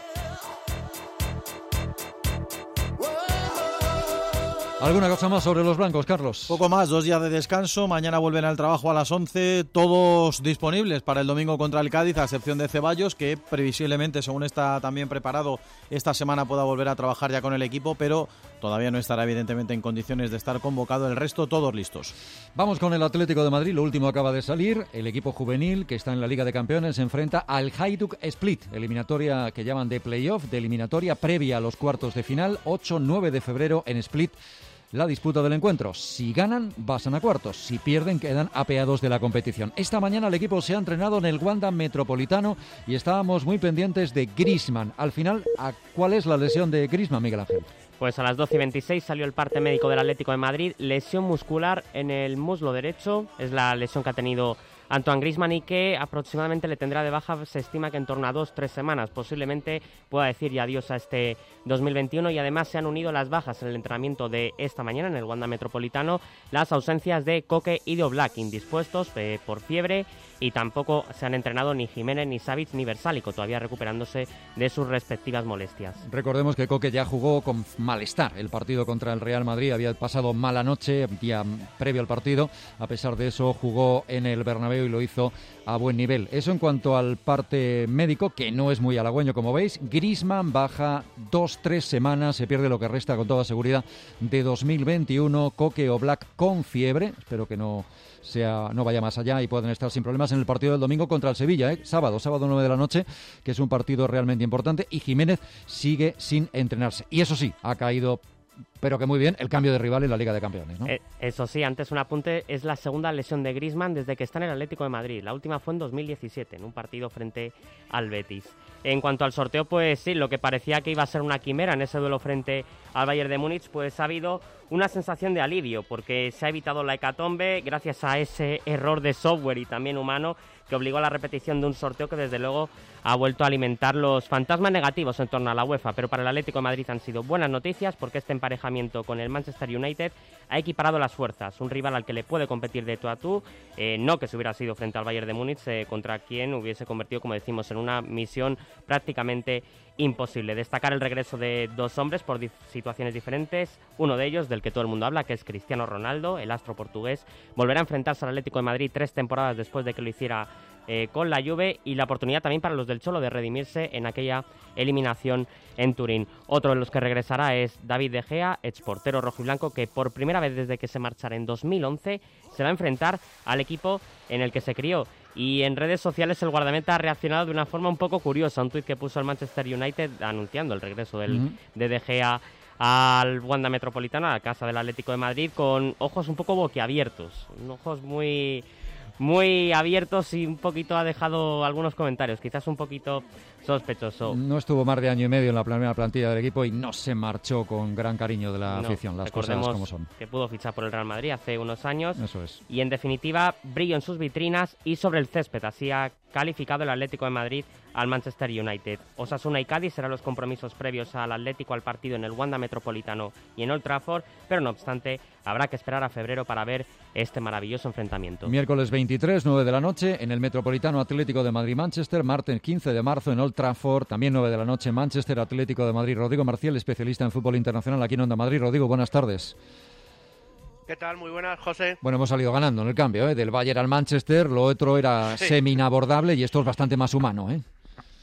¿Alguna cosa más sobre los blancos, Carlos? Poco más, dos días de descanso, mañana vuelven al trabajo a las once, todos disponibles para el domingo contra el Cádiz, a excepción de Ceballos, que previsiblemente, según está también preparado, esta semana pueda volver a trabajar ya con el equipo, pero todavía no estará evidentemente en condiciones de estar convocado. El resto todos listos. Vamos con el Atlético de Madrid, lo último acaba de salir. El equipo juvenil que está en la Liga de Campeones se enfrenta al Hajduk Split, eliminatoria que llaman de playoff, de eliminatoria previa a los cuartos de final, ocho nueve de febrero en Split. La disputa del encuentro. Si ganan, pasan a cuartos. Si pierden, quedan apeados de la competición. Esta mañana el equipo se ha entrenado en el Wanda Metropolitano y estábamos muy pendientes de Griezmann. Al final, ¿cuál es la lesión de Griezmann, Miguel Ángel? Pues a las doce y veintiséis salió el parte médico del Atlético de Madrid. Lesión muscular en el muslo derecho. Es la lesión que ha tenido Antoine Griezmann y que aproximadamente le tendrá de baja, se estima que en torno a dos, tres semanas. Posiblemente pueda decir ya adiós a este dos mil veintiuno, y además se han unido las bajas en el entrenamiento de esta mañana en el Wanda Metropolitano, las ausencias de Coque y de Oblak, indispuestos eh, por fiebre, y tampoco se han entrenado ni Jiménez, ni Savic, ni Versálico, todavía recuperándose de sus respectivas molestias. Recordemos que Coque ya jugó con malestar el partido contra el Real Madrid, había pasado mala noche ya previo al partido, a pesar de eso jugó en el Bernabéu y lo hizo a buen nivel. Eso en cuanto al parte médico, que no es muy halagüeño como veis. Griezmann baja dos, tres semanas, se pierde lo que resta con toda seguridad de dos mil veintiuno. Coque o Black con fiebre, espero que no sea no vaya más allá y pueden estar sin problemas en el partido del domingo contra el Sevilla, ¿eh? sábado, sábado nueve de la noche, que es un partido realmente importante, y Jiménez sigue sin entrenarse. Y eso sí, ha caído, pero que muy bien, el cambio de rival en la Liga de Campeones, ¿no? Eh, eso sí, antes un apunte, es la segunda lesión de Griezmann desde que está en el Atlético de Madrid. La última fue en dos mil diecisiete, en un partido frente al Betis. En cuanto al sorteo, pues sí, lo que parecía que iba a ser una quimera en ese duelo frente al Bayern de Múnich, pues ha habido una sensación de alivio, porque se ha evitado la hecatombe gracias a ese error de software y también humano que obligó a la repetición de un sorteo que desde luego ha vuelto a alimentar los fantasmas negativos en torno a la UEFA. Pero para el Atlético de Madrid han sido buenas noticias, porque este emparejamiento con el Manchester United ha equiparado las fuerzas. Un rival al que le puede competir de tú a tú, eh, no que se hubiera sido frente al Bayern de Múnich, eh, contra quien hubiese convertido, como decimos, en una misión prácticamente imposible. Destacar el regreso de dos hombres por dif- situaciones diferentes. Uno de ellos, del que todo el mundo habla, que es Cristiano Ronaldo, el astro portugués, volverá a enfrentarse al Atlético de Madrid tres temporadas después de que lo hiciera eh, con la Juve, y la oportunidad también para los del Cholo de redimirse en aquella eliminación en Turín. Otro de los que regresará es David De Gea, exportero rojiblanco, que por primera vez desde que se marchara en dos mil once se va a enfrentar al equipo en el que se crió. Y en redes sociales el guardameta ha reaccionado de una forma un poco curiosa. Un tuit que puso el Manchester United anunciando el regreso del, uh-huh. de De Gea al Wanda Metropolitano, a la casa del Atlético de Madrid, con ojos un poco boquiabiertos, ojos muy, muy abiertos, y un poquito ha dejado algunos comentarios, quizás un poquito sospechoso. No estuvo más de año y medio en la primera plantilla del equipo y no se marchó con gran cariño de la no, afición, las cosas como son. Que pudo fichar por el Real Madrid hace unos años. Eso es. Y en definitiva, brillo en sus vitrinas y sobre el césped. Así ha calificado el Atlético de Madrid al Manchester United. Osasuna y Cádiz serán los compromisos previos al Atlético al partido en el Wanda Metropolitano y en Old Trafford, pero no obstante, habrá que esperar a febrero para ver este maravilloso enfrentamiento. Miércoles veintitrés, nueve de la noche, en el Metropolitano Atlético de Madrid-Manchester. Martes quince de marzo en Old Trafford, también nueve de la noche, Manchester Atlético de Madrid. Rodrigo Marcial, especialista en fútbol internacional aquí en Onda Madrid. Rodrigo, buenas tardes. ¿Qué tal? Muy buenas, José. Bueno, hemos salido ganando en el cambio, ¿eh? Del Bayern al Manchester, lo otro era sí. semi-inabordable y esto es bastante más humano, ¿eh?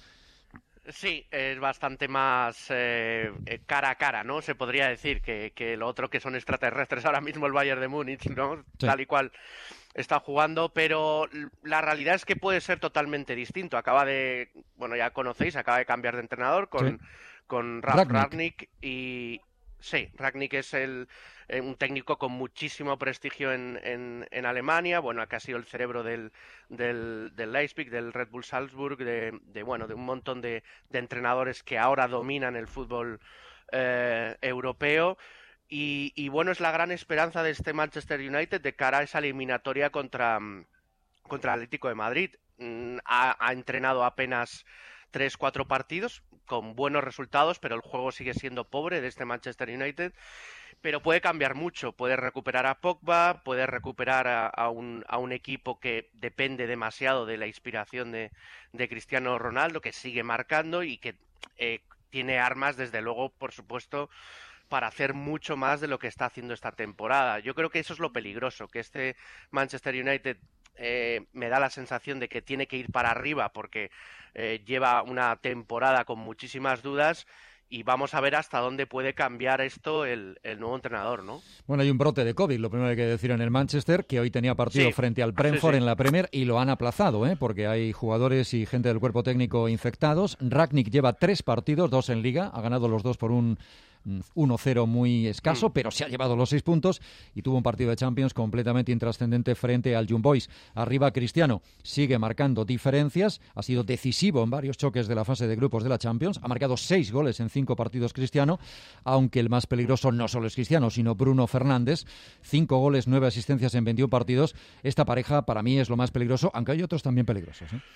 Sí, es bastante más eh, cara a cara, ¿no? Se podría decir que, que lo otro que son extraterrestres ahora mismo el Bayern de Múnich, ¿no? Sí. Tal y cual está jugando, pero la realidad es que puede ser totalmente distinto. Acaba de, bueno, ya conocéis, acaba de cambiar de entrenador con, sí. con Ralf Rangnick y... Sí, Rangnick es el, eh, un técnico con muchísimo prestigio en, en, en Alemania, bueno, que ha sido el cerebro del, del, del Leipzig, del Red Bull Salzburg, de, de bueno, de un montón de, de entrenadores que ahora dominan el fútbol eh, europeo. Y, y bueno, es la gran esperanza de este Manchester United de cara a esa eliminatoria contra, contra el Atlético de Madrid. Mm, ha, ha entrenado apenas tres, cuatro partidos con buenos resultados, pero el juego sigue siendo pobre de este Manchester United. Pero puede cambiar mucho, puede recuperar a Pogba, puede recuperar a, a, un, a un equipo que depende demasiado de la inspiración de, de Cristiano Ronaldo, que sigue marcando y que eh, tiene armas, desde luego, por supuesto, para hacer mucho más de lo que está haciendo esta temporada. Yo creo que eso es lo peligroso, que este Manchester United eh, me da la sensación de que tiene que ir para arriba porque eh, lleva una temporada con muchísimas dudas, y vamos a ver hasta dónde puede cambiar esto el, el nuevo entrenador, ¿no? Bueno, hay un brote de COVID, lo primero que hay que decir en el Manchester, que hoy tenía partido sí. frente al Brentford sí, sí. en la Premier y lo han aplazado, ¿eh? Porque hay jugadores y gente del cuerpo técnico infectados. Rangnick lleva tres partidos, dos en Liga, ha ganado los dos por un uno cero muy escaso, mm. pero se ha llevado los seis puntos y tuvo un partido de Champions completamente intrascendente frente al Young Boys. Arriba Cristiano sigue marcando diferencias, ha sido decisivo en varios choques de la fase de grupos de la Champions, ha marcado seis goles en cinco partidos Cristiano, aunque el más peligroso no solo es Cristiano, sino Bruno Fernández, cinco goles, nueve asistencias en veintiún partidos. Esta pareja para mí es lo más peligroso, aunque hay otros también peligrosos, ¿eh?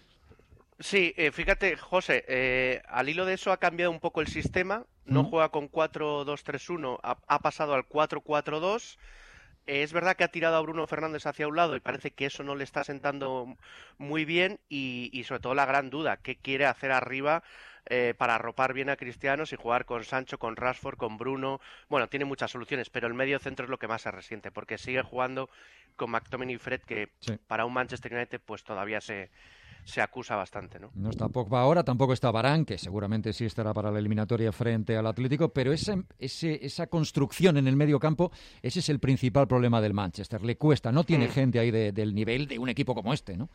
Sí, eh, fíjate, José, eh, al hilo de eso ha cambiado un poco el sistema, no mm. juega con cuatro dos tres uno, ha, ha pasado al cuatro cuatro dos, eh, es verdad que ha tirado a Bruno Fernández hacia un lado y parece que eso no le está sentando muy bien y, y sobre todo la gran duda, ¿qué quiere hacer arriba eh, para arropar bien a Cristiano y jugar con Sancho, con Rashford, con Bruno? Bueno, tiene muchas soluciones, pero el medio centro es lo que más se resiente, porque sigue jugando con McTominay y Fred, que sí. para un Manchester United pues todavía se... se acusa bastante, ¿no? No está Pogba ahora, tampoco está Varane, que seguramente sí estará para la eliminatoria frente al Atlético, pero ese, ese, esa construcción en el medio campo, ese es el principal problema del Manchester. Le cuesta, no tiene mm. gente ahí de, del nivel de un equipo como este, ¿no?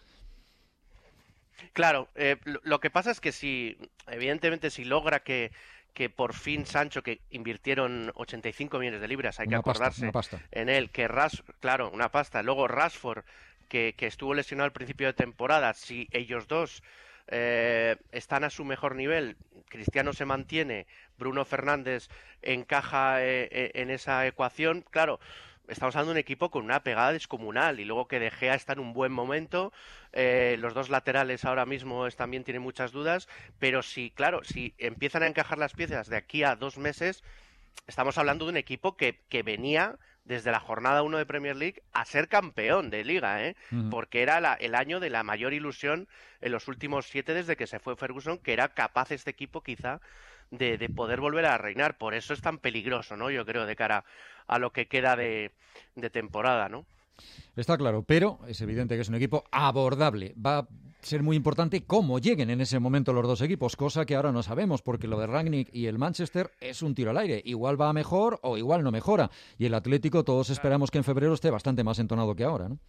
Claro, eh, lo, lo que pasa es que si, evidentemente, si logra que que por fin Sancho, que invirtieron ochenta y cinco millones de libras, hay que una acordarse pasta, una pasta. en él, que Ras, claro, una pasta, luego Rashford, que, que estuvo lesionado al principio de temporada, si ellos dos eh, están a su mejor nivel, Cristiano se mantiene, Bruno Fernández encaja eh, en esa ecuación, claro, estamos hablando de un equipo con una pegada descomunal y luego que De Gea está en un buen momento, eh, los dos laterales ahora mismo es, también tienen muchas dudas, pero si, claro, si empiezan a encajar las piezas de aquí a dos meses, estamos hablando de un equipo que, que venía desde la jornada uno de Premier League a ser campeón de Liga, ¿eh? Uh-huh. Porque era la, el año de la mayor ilusión en los últimos siete desde que se fue Ferguson, que era capaz este equipo quizá de, de poder volver a reinar. Por eso es tan peligroso, ¿no? Yo creo, de cara a lo que queda de, de temporada, ¿no? Está claro, pero es evidente que es un equipo abordable. Va a ser muy importante cómo lleguen en ese momento los dos equipos, cosa que ahora no sabemos, porque lo de Rangnick y el Manchester es un tiro al aire. Igual va mejor o igual no mejora. Y el Atlético todos esperamos que en febrero esté bastante más entonado que ahora, ¿no?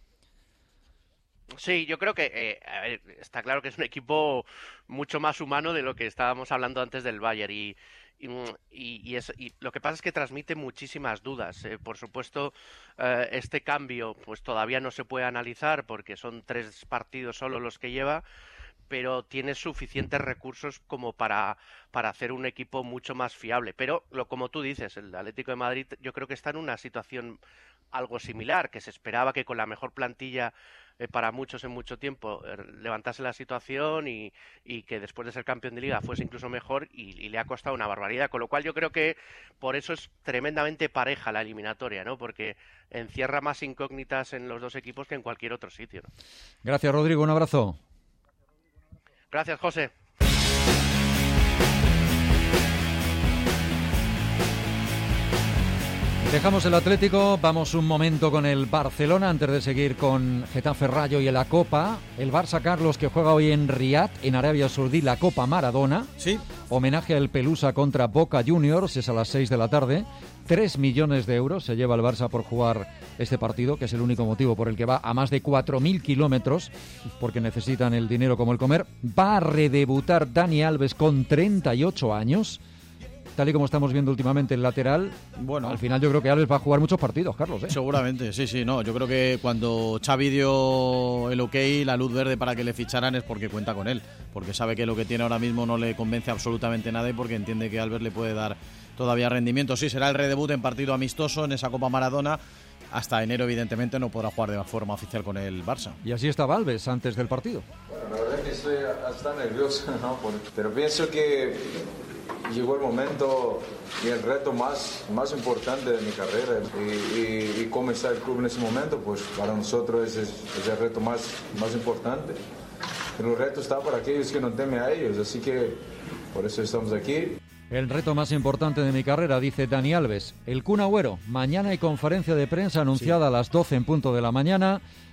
Sí, yo creo que eh, a ver, está claro que es un equipo mucho más humano de lo que estábamos hablando antes del Bayern y Y, y, y, es, y lo que pasa es que transmite muchísimas dudas. Eh, por supuesto, eh, este cambio pues todavía no se puede analizar porque son tres partidos solo los que lleva, pero tiene suficientes recursos como para, para hacer un equipo mucho más fiable. Pero, lo como tú dices, el Atlético de Madrid yo creo que está en una situación algo similar, que se esperaba que con la mejor plantilla eh, para muchos en mucho tiempo eh, levantase la situación y, y que después de ser campeón de Liga fuese incluso mejor y, y le ha costado una barbaridad, con lo cual yo creo que por eso es tremendamente pareja la eliminatoria, ¿no? Porque encierra más incógnitas en los dos equipos que en cualquier otro sitio, ¿no? Gracias, Rodrigo, un abrazo. Gracias, José. Dejamos el Atlético, vamos un momento con el Barcelona antes de seguir con Getafe, Rayo y en la Copa. El Barça, Carlos, que juega hoy en Riad, en Arabia Saudí, la Copa Maradona. Sí. Homenaje al Pelusa contra Boca Juniors, es a las seis de la tarde. Tres millones de euros se lleva el Barça por jugar este partido, que es el único motivo por el que va a más de cuatro mil kilómetros, porque necesitan el dinero como el comer. Va a redebutar Dani Alves con treinta y ocho años. Tal y como estamos viendo últimamente el lateral, bueno, al final yo creo que Alves va a jugar muchos partidos, Carlos, ¿eh? Seguramente, sí, sí, no. Yo creo que cuando Xavi dio el ok, la luz verde para que le ficharan es porque cuenta con él, porque sabe que lo que tiene ahora mismo no le convence absolutamente nada y porque entiende que Alves le puede dar todavía rendimiento. Sí, será el redebut en partido amistoso en esa Copa Maradona. Hasta enero, evidentemente, no podrá jugar de forma oficial con el Barça. Y así estaba Alves antes del partido. Bueno, la verdad que estoy hasta nervioso, ¿no? Pero pienso que llegó el momento y el reto más, más importante de mi carrera. Y, y, y cómo está el club en ese momento, pues para nosotros es, es el reto más, más importante. Pero el reto está para aquellos que no temen a ellos, así que por eso estamos aquí. El reto más importante de mi carrera, dice Dani Alves. El Kun Agüero, mañana hay conferencia de prensa anunciada sí. a las doce en punto de la mañana.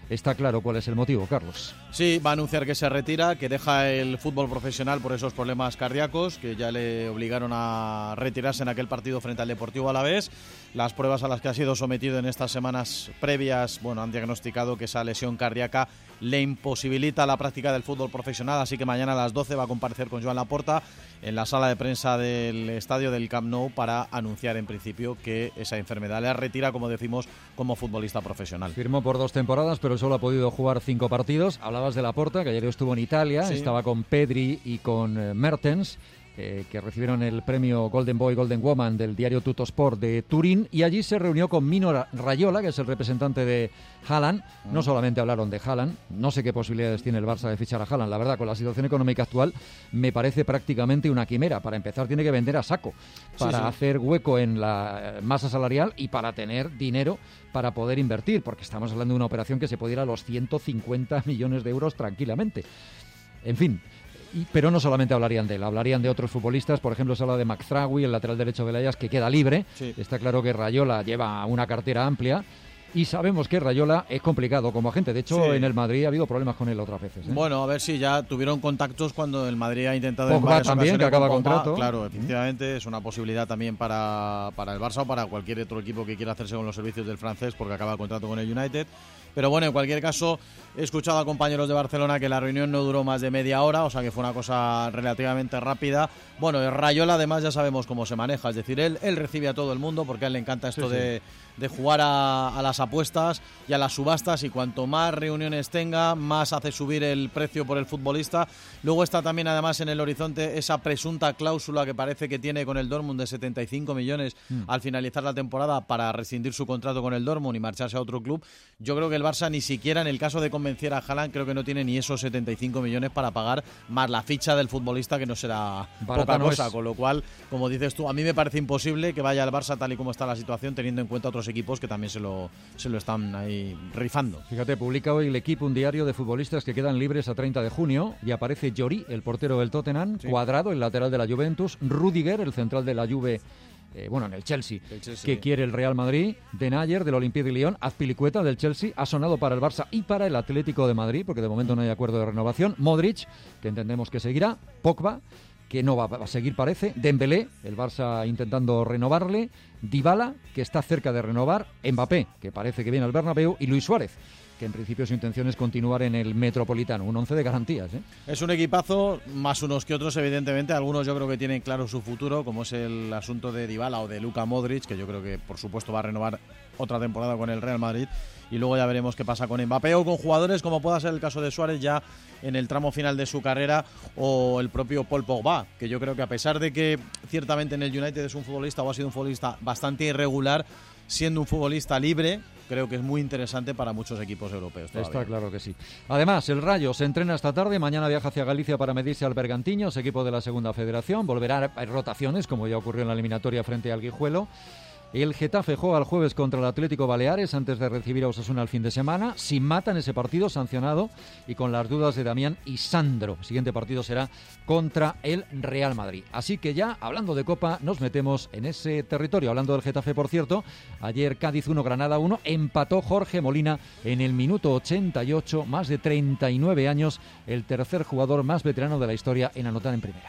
está claro cuál es el motivo, Carlos. Sí, va a anunciar que se retira, que deja el fútbol profesional por esos problemas cardíacos que ya le obligaron a retirarse en aquel partido frente al Deportivo Alavés. Las pruebas a las que ha sido sometido en estas semanas previas, bueno, han diagnosticado que esa lesión cardíaca le imposibilita la práctica del fútbol profesional, así que mañana a las doce va a comparecer con Joan Laporta en la sala de prensa del estadio del Camp Nou para anunciar en principio que esa enfermedad le retira, como decimos, como futbolista profesional. Firmó por dos temporadas, pero solo ha podido jugar cinco partidos. Hablabas de Laporta, que ayer estuvo en Italia, sí. Estaba con Pedri y con eh, Mertens, Eh, que recibieron el premio Golden Boy, Golden Woman del diario Tuttosport de Turín, y allí se reunió con Mino Raiola, que es el representante de Haaland. Mm. No solamente hablaron de Haaland, no sé qué posibilidades tiene el Barça de fichar a Haaland. La verdad, con la situación económica actual, me parece prácticamente una quimera. Para empezar, tiene que vender a saco para sí, sí. hacer hueco en la masa salarial y para tener dinero para poder invertir, porque estamos hablando de una operación que se puede ir a los ciento cincuenta millones de euros tranquilamente. En fin. Y, pero no solamente hablarían de él, hablarían de otros futbolistas. Por ejemplo, se habla de Mazraoui, el lateral derecho del Ajax, que queda libre. Sí. Está claro que Raiola lleva una cartera amplia y sabemos que Raiola es complicado como agente. De hecho, sí. en el Madrid ha habido problemas con él otras veces, ¿eh? Bueno, a ver si ya tuvieron contactos cuando el Madrid ha intentado... Pogba también, que acaba contrato. Claro, efectivamente, es una posibilidad también para, para el Barça o para cualquier otro equipo que quiera hacerse con los servicios del francés, porque acaba el contrato con el United. Pero bueno, en cualquier caso, he escuchado a compañeros de Barcelona que la reunión no duró más de media hora, o sea que fue una cosa relativamente rápida. Bueno, Raiola además ya sabemos cómo se maneja, es decir, él, él recibe a todo el mundo porque a él le encanta esto sí, de, sí. de jugar a, a las apuestas y a las subastas, y cuanto más reuniones tenga, más hace subir el precio por el futbolista. Luego está también además en el horizonte esa presunta cláusula que parece que tiene con el Dortmund de setenta y cinco millones mm. al finalizar la temporada para rescindir su contrato con el Dortmund y marcharse a otro club. Yo creo que el Barça ni siquiera en el caso de convencer a Haaland, creo que no tiene ni esos setenta y cinco millones para pagar, más la ficha del futbolista, que no será Barata poca no cosa, es. Con lo cual, como dices tú, a mí me parece imposible que vaya al Barça tal y como está la situación, teniendo en cuenta otros equipos que también se lo, se lo están ahí rifando. Fíjate, publica hoy el Equipo un diario de futbolistas que quedan libres a treinta de junio, y aparece Lloris, el portero del Tottenham, sí. Cuadrado, el lateral de la Juventus, Rüdiger, el central de la Juve, Eh, bueno, en el Chelsea, el Chelsea, que quiere el Real Madrid, Denayer del Olympique de Lyon, Azpilicueta del Chelsea, ha sonado para el Barça y para el Atlético de Madrid, porque de momento no hay acuerdo de renovación, Modric, que entendemos que seguirá, Pogba, que no va a seguir parece, Dembélé, el Barça intentando renovarle, Dybala, que está cerca de renovar, Mbappé, que parece que viene al Bernabéu, y Luis Suárez, que en principio su intención es continuar en el Metropolitano, un once de garantías, ¿eh? Es un equipazo, más unos que otros, evidentemente. Algunos yo creo que tienen claro su futuro, como es el asunto de Dybala o de Luka Modric, que yo creo que por supuesto va a renovar otra temporada con el Real Madrid, y luego ya veremos qué pasa con Mbappé o con jugadores como pueda ser el caso de Suárez ya en el tramo final de su carrera, o el propio Paul Pogba, que yo creo que a pesar de que ciertamente en el United es un futbolista o ha sido un futbolista bastante irregular, siendo un futbolista libre, creo que es muy interesante para muchos equipos europeos todavía. Está claro que sí. Además, el Rayo se entrena esta tarde, mañana viaja hacia Galicia para medirse al Bergantiños, equipo de la Segunda Federación. Volverá a rotaciones, como ya ocurrió en la eliminatoria frente al Guijuelo. El Getafe juega el jueves contra el Atlético Baleares antes de recibir a Osasuna el fin de semana. Sin Mata en ese partido, sancionado, y con las dudas de Damián y Sandro. El siguiente partido será contra el Real Madrid. Así que ya, hablando de Copa, nos metemos en ese territorio. Hablando del Getafe, por cierto, ayer Cádiz uno, Granada uno, empató Jorge Molina en el minuto ochenta y ocho, más de treinta y nueve años, el tercer jugador más veterano de la historia en anotar en primera.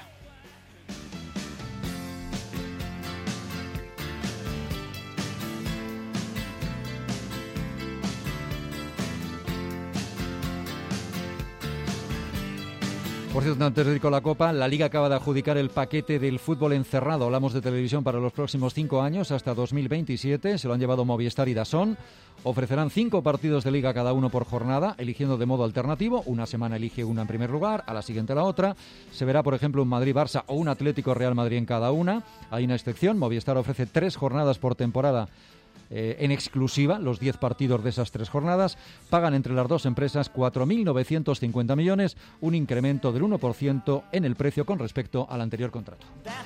Por cierto, antes de ir con la Copa, la Liga acaba de adjudicar el paquete del fútbol encerrado. Hablamos de televisión para los próximos cinco años, hasta dos mil veintisiete. Se lo han llevado Movistar y DAZN. Ofrecerán cinco partidos de Liga cada uno por jornada, eligiendo de modo alternativo. Una semana elige una en primer lugar, a la siguiente la otra. Se verá, por ejemplo, un Madrid-Barça o un Atlético-Real Madrid en cada una. Hay una excepción. Movistar ofrece tres jornadas por temporada, Eh, en exclusiva, los diez partidos de esas tres jornadas. Pagan entre las dos empresas cuatro mil novecientos cincuenta millones, un incremento del uno por ciento en el precio con respecto al anterior contrato.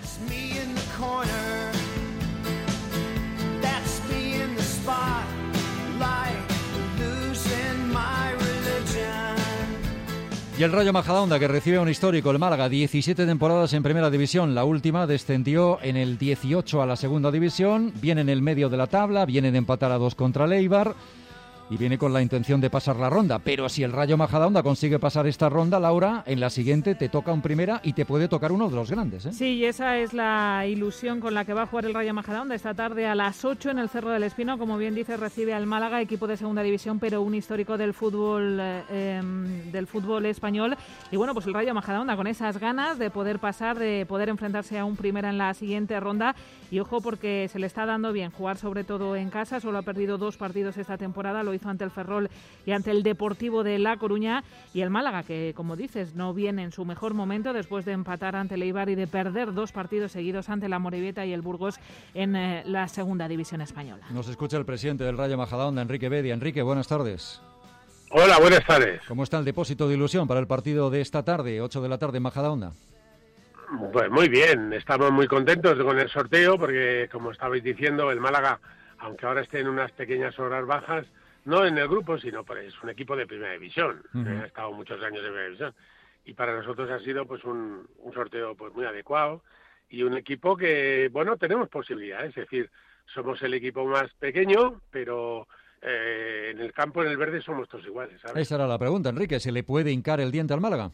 Y el Rayo Majadahonda, que recibe un histórico, el Málaga, diecisiete temporadas en Primera División. La última descendió en el dieciocho a la Segunda División. Viene en el medio de la tabla, viene de empatar a dos contra el Eibar. y viene con la intención de pasar la ronda. Pero si el Rayo Majadahonda consigue pasar esta ronda, Laura, en la siguiente te toca un primera y te puede tocar uno de los grandes, ¿eh? Sí, y esa es la ilusión con la que va a jugar el Rayo Majadahonda esta tarde a las ocho en el Cerro del Espino. Como bien dice, recibe al Málaga, equipo de segunda división, pero un histórico del fútbol eh, del fútbol español. Y bueno, pues el Rayo Majadahonda con esas ganas de poder pasar, de poder enfrentarse a un primera en la siguiente ronda. Y ojo, porque se le está dando bien jugar sobre todo en casa. Solo ha perdido dos partidos esta temporada, lo hizo ante el Ferrol y ante el Deportivo de La Coruña. Y el Málaga, que como dices, no viene en su mejor momento después de empatar ante el Eibar y de perder dos partidos seguidos ante la Amorebieta y el Burgos en eh, la segunda división española. Nos escucha el presidente del Rayo Majadahonda, Enrique Bedia. Enrique, buenas tardes. Hola, buenas tardes. ¿Cómo está el depósito de ilusión para el partido de esta tarde, ocho de la tarde en Majadahonda? Pues muy bien, estamos muy contentos con el sorteo porque, como estabais diciendo, el Málaga, aunque ahora esté en unas pequeñas horas bajas, no en el grupo, sino pues es un equipo de primera división. Uh-huh. Ha estado muchos años en primera división. Y para nosotros ha sido pues un, un sorteo pues muy adecuado y un equipo que, bueno, tenemos posibilidades. Es decir, somos el equipo más pequeño, pero eh, en el campo, en el verde, somos todos iguales, ¿sabes? Esa era la pregunta, Enrique. ¿Se le puede hincar el diente al Málaga?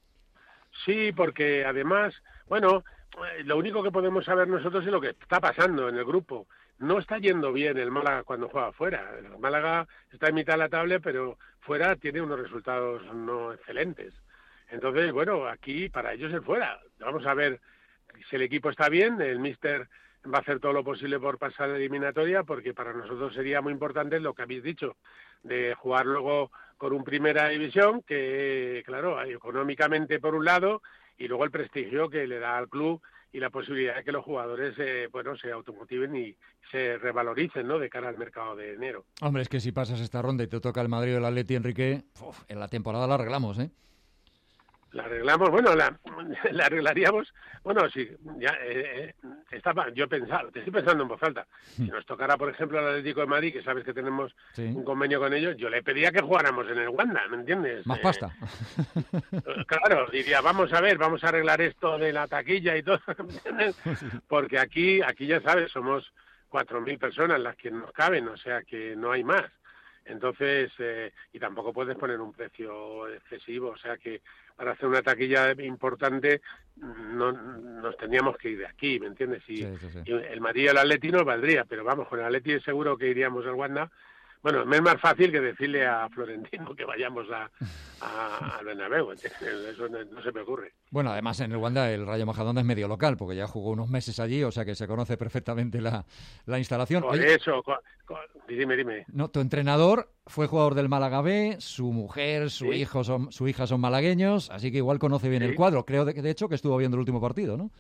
Sí, porque además, bueno, lo único que podemos saber nosotros es lo que está pasando en el grupo. No está yendo bien el Málaga cuando juega fuera. El Málaga está en mitad de la tabla, pero fuera tiene unos resultados no excelentes. Entonces, bueno, aquí para ellos es fuera. Vamos a ver si el equipo está bien. El míster va a hacer todo lo posible por pasar la eliminatoria, porque para nosotros sería muy importante lo que habéis dicho, de jugar luego con un primera división, que, claro, económicamente por un lado, y luego el prestigio que le da al club y la posibilidad de que los jugadores eh, bueno, se automotiven y se revaloricen, ¿no?, de cara al mercado de enero. Hombre, es que si pasas esta ronda y te toca el Madrid o el Atleti, Enrique, uf, en la temporada la arreglamos, ¿eh? La arreglamos, bueno, la, la arreglaríamos, bueno, sí, ya, eh, eh, estaba, yo he pensado, te estoy pensando en voz alta, si nos tocara, por ejemplo, el Atlético de Madrid, que sabes que tenemos sí. un convenio con ellos, yo le pedía que jugáramos en el Wanda, ¿me entiendes? Más pasta. Eh, claro, diría, vamos a ver, vamos a arreglar esto de la taquilla y todo, ¿me entiendes? Porque aquí, aquí ya sabes, somos cuatro mil personas las que nos caben, o sea que no hay más. Entonces, eh, y tampoco puedes poner un precio excesivo, o sea que para hacer una taquilla importante no nos tendríamos que ir de aquí, ¿me entiendes? Y, sí, sí, sí. y el Madrid y el Atleti nos valdría, pero vamos, con el Atleti seguro que iríamos al Wanda. Bueno, es más fácil que decirle a Florentino que vayamos a, a, al Bernabéu, ¿entiendes? Eso no, no se me ocurre. Bueno, además en el Wanda el Rayo Majadahonda es medio local, porque ya jugó unos meses allí, o sea que se conoce perfectamente la, la instalación. Por Oye, eso, con, con, dime, dime. No, tu entrenador fue jugador del Málaga B, su mujer, su, ¿Sí? hijo son, su hija son malagueños, así que igual conoce bien ¿Sí? el cuadro. Creo de, de hecho que estuvo viendo el último partido, ¿no?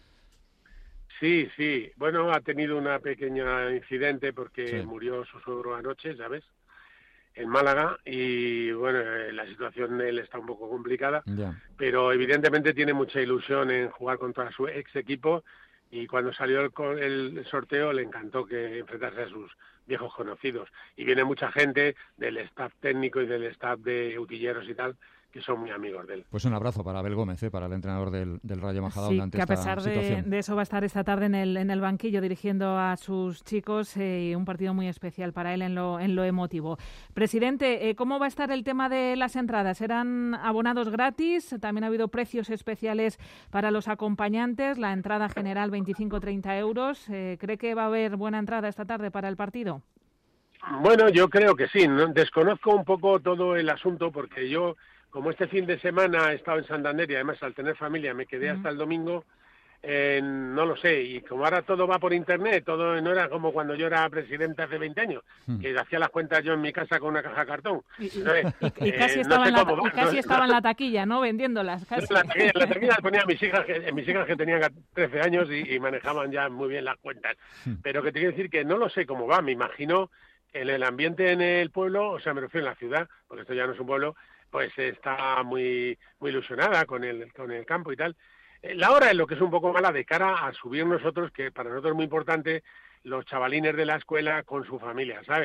Sí, sí. Bueno, ha tenido una pequeña incidente porque Sí. murió su suegro anoche, ¿sabes?, en Málaga, y bueno, la situación de él está un poco complicada, Ya. pero evidentemente tiene mucha ilusión en jugar contra su ex equipo, y cuando salió el, co- el sorteo le encantó que enfrentarse a sus viejos conocidos. Y viene mucha gente del staff técnico y del staff de utilleros y tal, que son muy amigos de él. Pues un abrazo para Abel Gómez, ¿eh? Para el entrenador del, del Rayo Majadahonda Sí, ante que a esta pesar de, situación. de eso va a estar esta tarde en el, en el banquillo dirigiendo a sus chicos, eh, un partido muy especial para él en lo, en lo emotivo. Presidente, eh, ¿cómo va a estar el tema de las entradas? ¿Serán abonados gratis? También ha habido precios especiales para los acompañantes, la entrada general veinticinco a treinta euros. Eh, ¿Cree que va a haber buena entrada esta tarde para el partido? Bueno, yo creo que sí. No, desconozco un poco todo el asunto porque yo, como este fin de semana he estado en Santander y además al tener familia me quedé hasta el domingo, eh, no lo sé. Y como ahora todo va por internet, todo no era como cuando yo era presidente hace veinte años, Hmm. que hacía las cuentas yo en mi casa con una caja de cartón. Y, y- No, eh, y- y casi eh, estaba, no sé en, la, cómo va, y casi no- estaba en la taquilla, ¿no? Vendiéndolas. Casi. La taquilla, la taquilla la ponía a mis hijas, que, mis hijas que tenían trece años y, y manejaban ya muy bien las cuentas. Pero que te quiero decir que no lo sé cómo va, me imagino en el ambiente en el pueblo, o sea, me refiero en la ciudad, porque esto ya no es un pueblo, pues está muy muy ilusionada con el con el campo y tal. Eh, La hora es lo que es un poco mala de cara a subir nosotros, que para nosotros es muy importante, los chavalines de la escuela con su familia, ¿sabes?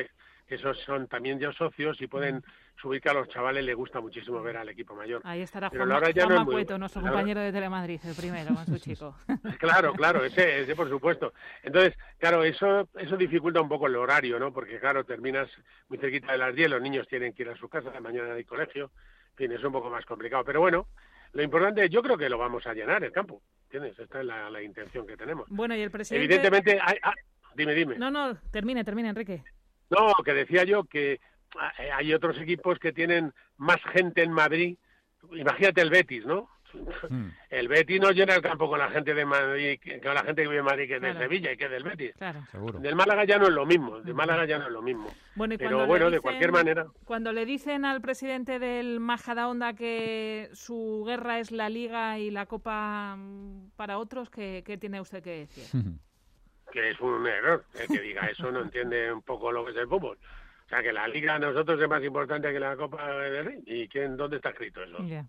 esos son también ya socios y pueden subir, que a los chavales les gusta muchísimo ver al equipo mayor. Ahí estará Pero Juan, Juan Juan no Macueto, muy... nuestro la compañero de Telemadrid, el primero con su chico. Claro, claro, ese, ese por supuesto. Entonces, claro, eso eso dificulta un poco el horario, ¿no? Porque, claro, terminas muy cerquita de las diez, los niños tienen que ir a su casa, de mañana hay colegio, en fin, es un poco más complicado. Pero bueno, lo importante, yo creo que lo vamos a llenar el campo, ¿entiendes? Esta es la, la intención que tenemos. Bueno, y el presidente... Evidentemente, hay, ah, dime, dime. No, no, termine, termine, Enrique. No, que decía yo que hay otros equipos que tienen más gente en Madrid. Imagínate el Betis, ¿no? Mm. El Betis no llena el campo con la gente de Madrid, con la gente que vive en Madrid, que es claro. de Sevilla y que es del Betis. Claro. Seguro. Del Málaga ya no es lo mismo, del Málaga ya no es lo mismo. Bueno, y pero bueno, dicen, de cualquier manera. Cuando le dicen al presidente del Majadahonda que su guerra es la Liga y la Copa para otros, ¿qué, qué tiene usted que decir? Que es un error, el que diga eso no entiende un poco lo que es el fútbol. O sea, que la Liga a nosotros es más importante que la Copa del Rey. ¿Y quién, dónde está escrito eso? Yeah.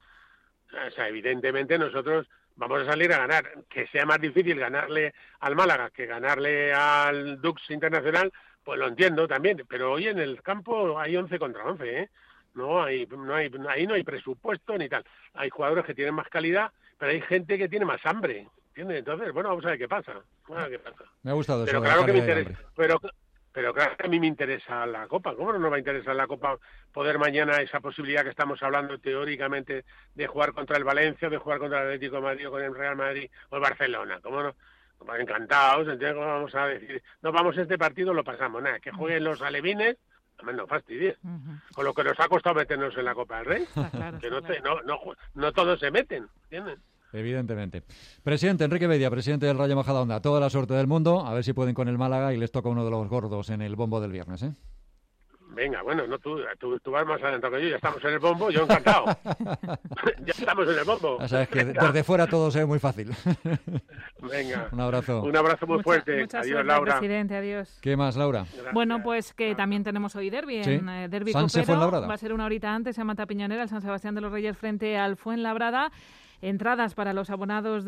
O sea, evidentemente nosotros vamos a salir a ganar. Que sea más difícil ganarle al Málaga que ganarle al Dux Internacional, pues lo entiendo también. Pero hoy en el campo hay once contra once, ¿eh? No hay, no hay, ahí no hay presupuesto ni tal. Hay jugadores que tienen más calidad, pero hay gente que tiene más hambre. ¿Entiendes? Entonces, bueno, vamos a ver qué pasa. Vamos a ver qué pasa. Me ha gustado eso. Pero claro que me interesa. Pero, pero claro que a mí me interesa la Copa. ¿Cómo no nos va a interesar la Copa poder mañana esa posibilidad que estamos hablando teóricamente de jugar contra el Valencia, de jugar contra el Atlético de Madrid, con el Real Madrid o el Barcelona? ¿Cómo no? Encantados. Entonces, ¿cómo vamos a decir? No, vamos, este partido lo pasamos. Nada, que jueguen los alevines. No fastidies. Uh-huh. Con lo que nos ha costado meternos en la Copa del Rey. Ah, claro, que no, te, no, no, no todos se meten, ¿entiendes? Evidentemente. Presidente Enrique Bedia, presidente del Rayo Majadahonda, toda la suerte del mundo, a ver si pueden con el Málaga y les toca uno de los gordos en el bombo del viernes, ¿eh? Venga, bueno, no tú, tú, tú vas más adelante que yo, ya estamos en el bombo, yo encantado. Ya estamos en el bombo. O sea, es que desde fuera todo se ve muy fácil. Venga. Un abrazo. Un abrazo muy mucha, fuerte. Mucha adiós, suerte, Laura. Presidente, adiós. ¿Qué más, Laura? Gracias. Bueno, pues que también tenemos hoy derbi, ¿Sí? en eh, derbi Sanse copero. Fuenlabrada. Va a ser una horita antes en Mata Piñonera, el San Sebastián de los Reyes frente al Fuenlabrada. Entradas para los abonados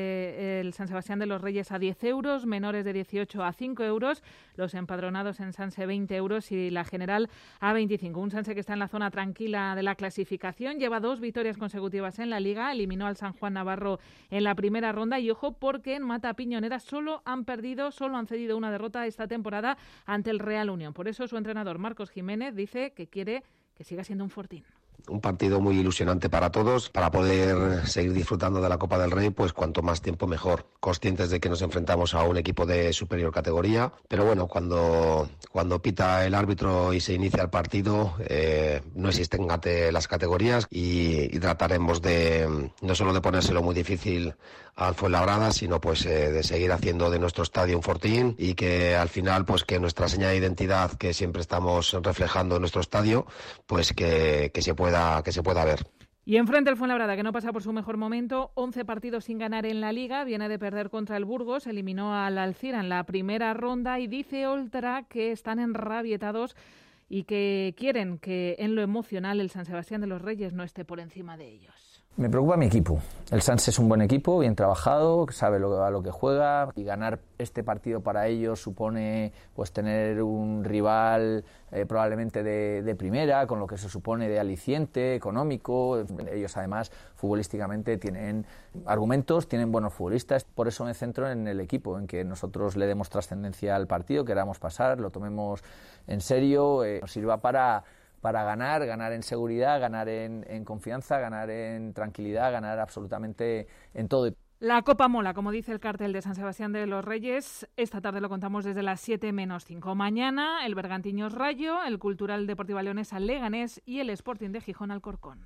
del San Sebastián de los Reyes a diez euros, menores de dieciocho a cinco euros, los empadronados en Sanse veinte euros y la general a veinticinco. Un Sanse que está en la zona tranquila de la clasificación, lleva dos victorias consecutivas en la Liga, eliminó al San Juan Navarro en la primera ronda y ojo porque en Mata Piñonera solo han perdido, solo han cedido una derrota esta temporada ante el Real Unión. Por eso su entrenador Marcos Jiménez dice que quiere que siga siendo un fortín. Un partido muy ilusionante para todos, para poder seguir disfrutando de la Copa del Rey, pues cuanto más tiempo mejor. Conscientes de que nos enfrentamos a un equipo de superior categoría, pero bueno, cuando, cuando pita el árbitro y se inicia el partido, eh, no existen ante las categorías y, y trataremos de no solo de ponérselo muy difícil al Fuenlabrada, sino pues eh, de seguir haciendo de nuestro estadio un fortín y que al final pues que nuestra señal de identidad que siempre estamos reflejando en nuestro estadio, pues que, que se pueda que se pueda ver. Y enfrente el Fuenlabrada, que no pasa por su mejor momento, once partidos sin ganar en la Liga, viene de perder contra el Burgos, eliminó al Alcira en la primera ronda y dice Oltra que están enrabietados y que quieren que en lo emocional el San Sebastián de los Reyes no esté por encima de ellos. Me preocupa mi equipo. El Sanse es un buen equipo, bien trabajado, sabe lo, a lo que juega y ganar este partido para ellos supone pues tener un rival eh, probablemente de, de primera, con lo que se supone de aliciente económico. Ellos además futbolísticamente tienen argumentos, tienen buenos futbolistas. Por eso me centro en el equipo, en que nosotros le demos trascendencia al partido, queramos pasar, lo tomemos en serio, eh, nos sirva para... para ganar, ganar en seguridad, ganar en, en confianza, ganar en tranquilidad, ganar absolutamente en todo. La Copa mola, como dice el cartel de San Sebastián de los Reyes. Esta tarde lo contamos desde las siete menos cinco. Mañana el Bergantiños Rayo, el Cultural Deportiva Leonesa Leganés y el Sporting de Gijón Alcorcón.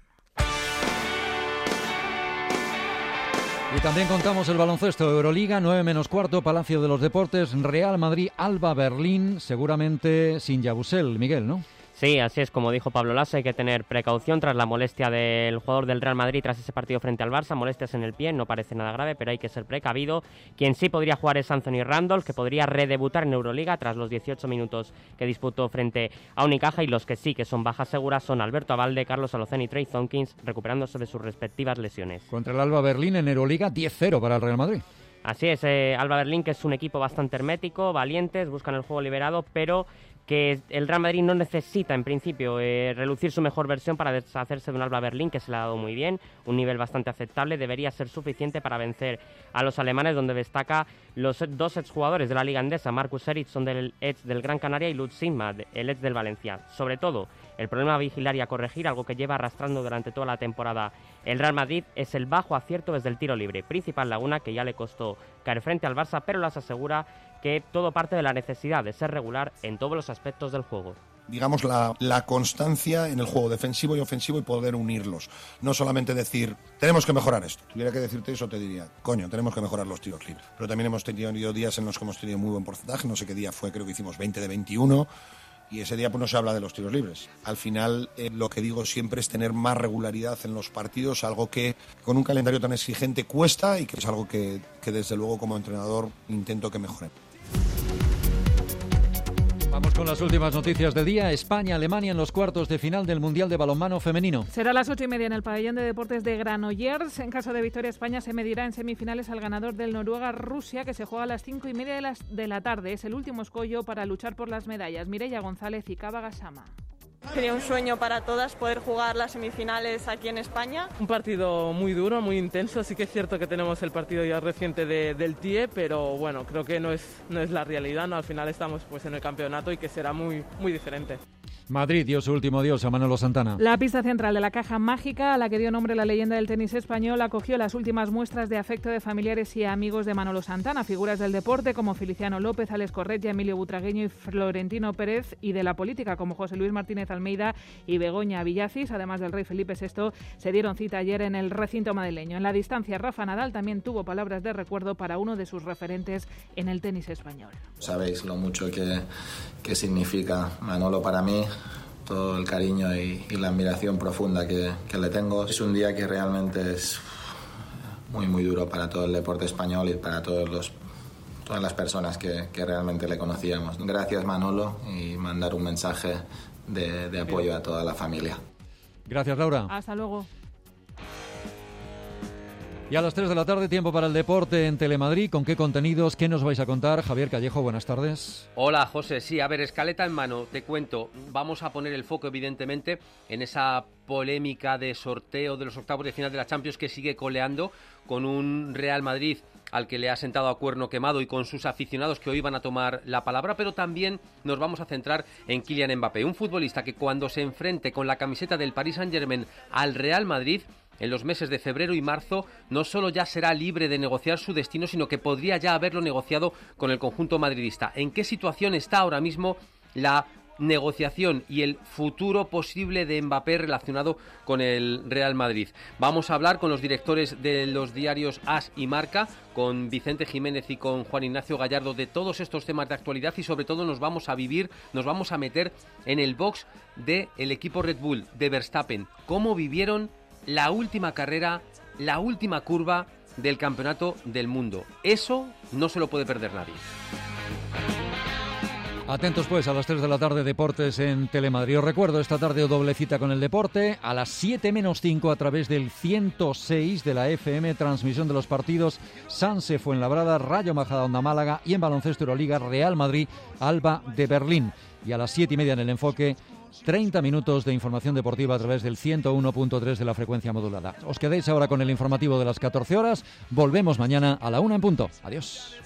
Y también contamos el baloncesto, Euroliga, nueve menos cuarto, Palacio de los Deportes, Real Madrid, Alba Berlín, seguramente sin Yabusel, Miguel, ¿no? Sí, así es, como dijo Pablo Lasso, hay que tener precaución tras la molestia del jugador del Real Madrid tras ese partido frente al Barça, molestias en el pie, no parece nada grave, pero hay que ser precavido. Quien sí podría jugar es Anthony Randolph, que podría redebutar en Euroliga tras los dieciocho minutos que disputó frente a Unicaja, y los que sí que son bajas seguras son Alberto Abalde, Carlos Alocén y Trey Zonkins, recuperándose de sus respectivas lesiones. Contra el Alba Berlín en Euroliga, diez cero para el Real Madrid. Así es, eh, Alba Berlín, que es un equipo bastante hermético, valientes, buscan el juego liberado, pero que el Real Madrid no necesita, en principio, eh, relucir su mejor versión para deshacerse de un Alba Berlín que se le ha dado muy bien, un nivel bastante aceptable, debería ser suficiente para vencer a los alemanes, donde destaca los dos exjugadores de la Liga Endesa, Marcus Eriksson del ex del Gran Canaria y Lutz Sigma, el ex del Valencia. Sobre todo, el problema a vigilar y a corregir, algo que lleva arrastrando durante toda la temporada el Real Madrid, es el bajo acierto desde el tiro libre, principal laguna que ya le costó caer frente al Barça, pero las asegura que todo parte de la necesidad de ser regular en todos los aspectos del juego. Digamos, la, la constancia en el juego defensivo y ofensivo y poder unirlos. No solamente decir, tenemos que mejorar esto. Si tuviera que decirte eso, te diría, coño, tenemos que mejorar los tiros libres. Pero también hemos tenido días en los que hemos tenido muy buen porcentaje. No sé qué día fue, creo que hicimos veinte de veintiuno. Y ese día pues no se habla de los tiros libres. Al final, eh, lo que digo siempre es tener más regularidad en los partidos, algo que con un calendario tan exigente cuesta y que es algo que, que desde luego como entrenador intento que mejore. Vamos con las últimas noticias del día. España-Alemania en los cuartos de final del Mundial de Balonmano Femenino. Será a las ocho y media en el pabellón de deportes de Granollers. En caso de victoria, España se medirá en semifinales al ganador del Noruega-Rusia, que se juega a las cinco y media de, las, de la tarde. Es el último escollo para luchar por las medallas. Mireia González y Cava Gasama. Sería un sueño para todas poder jugar las semifinales aquí en España. Un partido muy duro, muy intenso. Sí que es cierto que tenemos el partido ya reciente de, del T I E, pero bueno, creo que no es, no es la realidad, ¿no? Al final estamos pues en el campeonato y que será muy, muy diferente. Madrid dio su último adiós a Manolo Santana. La pista central de la Caja Mágica, a la que dio nombre la leyenda del tenis español, acogió las últimas muestras de afecto de familiares y amigos de Manolo Santana, figuras del deporte como Feliciano López, Alex Corretja, Emilio Butragueño y Florentino Pérez, y de la política como José Luis Martínez Almeida y Begoña Villacís, además del rey Felipe sexto, se dieron cita ayer en el recinto madrileño. En la distancia, Rafa Nadal también tuvo palabras de recuerdo para uno de sus referentes en el tenis español. Sabéis lo mucho que, que significa Manolo para mí, todo el cariño y, y la admiración profunda que, que le tengo. Es un día que realmente es muy muy duro para todo el deporte español y para todos los, todas las personas que, que realmente le conocíamos. Gracias Manolo, y mandar un mensaje de, de apoyo a toda la familia. Gracias Laura. Hasta luego. Y a las tres de la tarde, tiempo para el deporte en Telemadrid. ¿Con qué contenidos? ¿Qué nos vais a contar? Javier Callejo, buenas tardes. Hola, José. Sí, a ver, escaleta en mano, te cuento. Vamos a poner el foco, evidentemente, en esa polémica de sorteo de los octavos de final de la Champions que sigue coleando, con un Real Madrid al que le ha sentado a cuerno quemado y con sus aficionados que hoy van a tomar la palabra, pero también nos vamos a centrar en Kylian Mbappé, un futbolista que cuando se enfrente con la camiseta del Paris Saint-Germain al Real Madrid en los meses de febrero y marzo, no solo ya será libre de negociar su destino, sino que podría ya haberlo negociado con el conjunto madridista. ¿En qué situación está ahora mismo la negociación y el futuro posible de Mbappé relacionado con el Real Madrid? Vamos a hablar con los directores de los diarios AS y Marca, con Vicente Jiménez y con Juan Ignacio Gallardo, de todos estos temas de actualidad, y sobre todo nos vamos a vivir, nos vamos a meter en el box del equipo Red Bull, de Verstappen. ¿Cómo vivieron la última carrera, la última curva del campeonato del mundo? Eso no se lo puede perder nadie. Atentos pues a las tres de la tarde, deportes en Telemadrid. Os recuerdo, esta tarde doble cita con el deporte, a las siete menos cinco a través del ciento seis de la F M, transmisión de los partidos Sanse Fuenlabrada, Rayo Majadahonda Málaga, y en baloncesto Euroliga Real Madrid Alba de Berlín. Y a las siete y media en el enfoque, treinta minutos de información deportiva a través del ciento uno punto tres de la frecuencia modulada. Os quedéis ahora con el informativo de las catorce horas. Volvemos mañana a la una en punto. Adiós.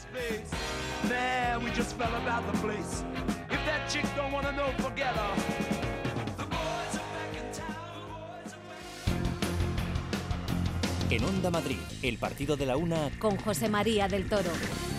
En Onda Madrid, el partido de la una con José María del Toro.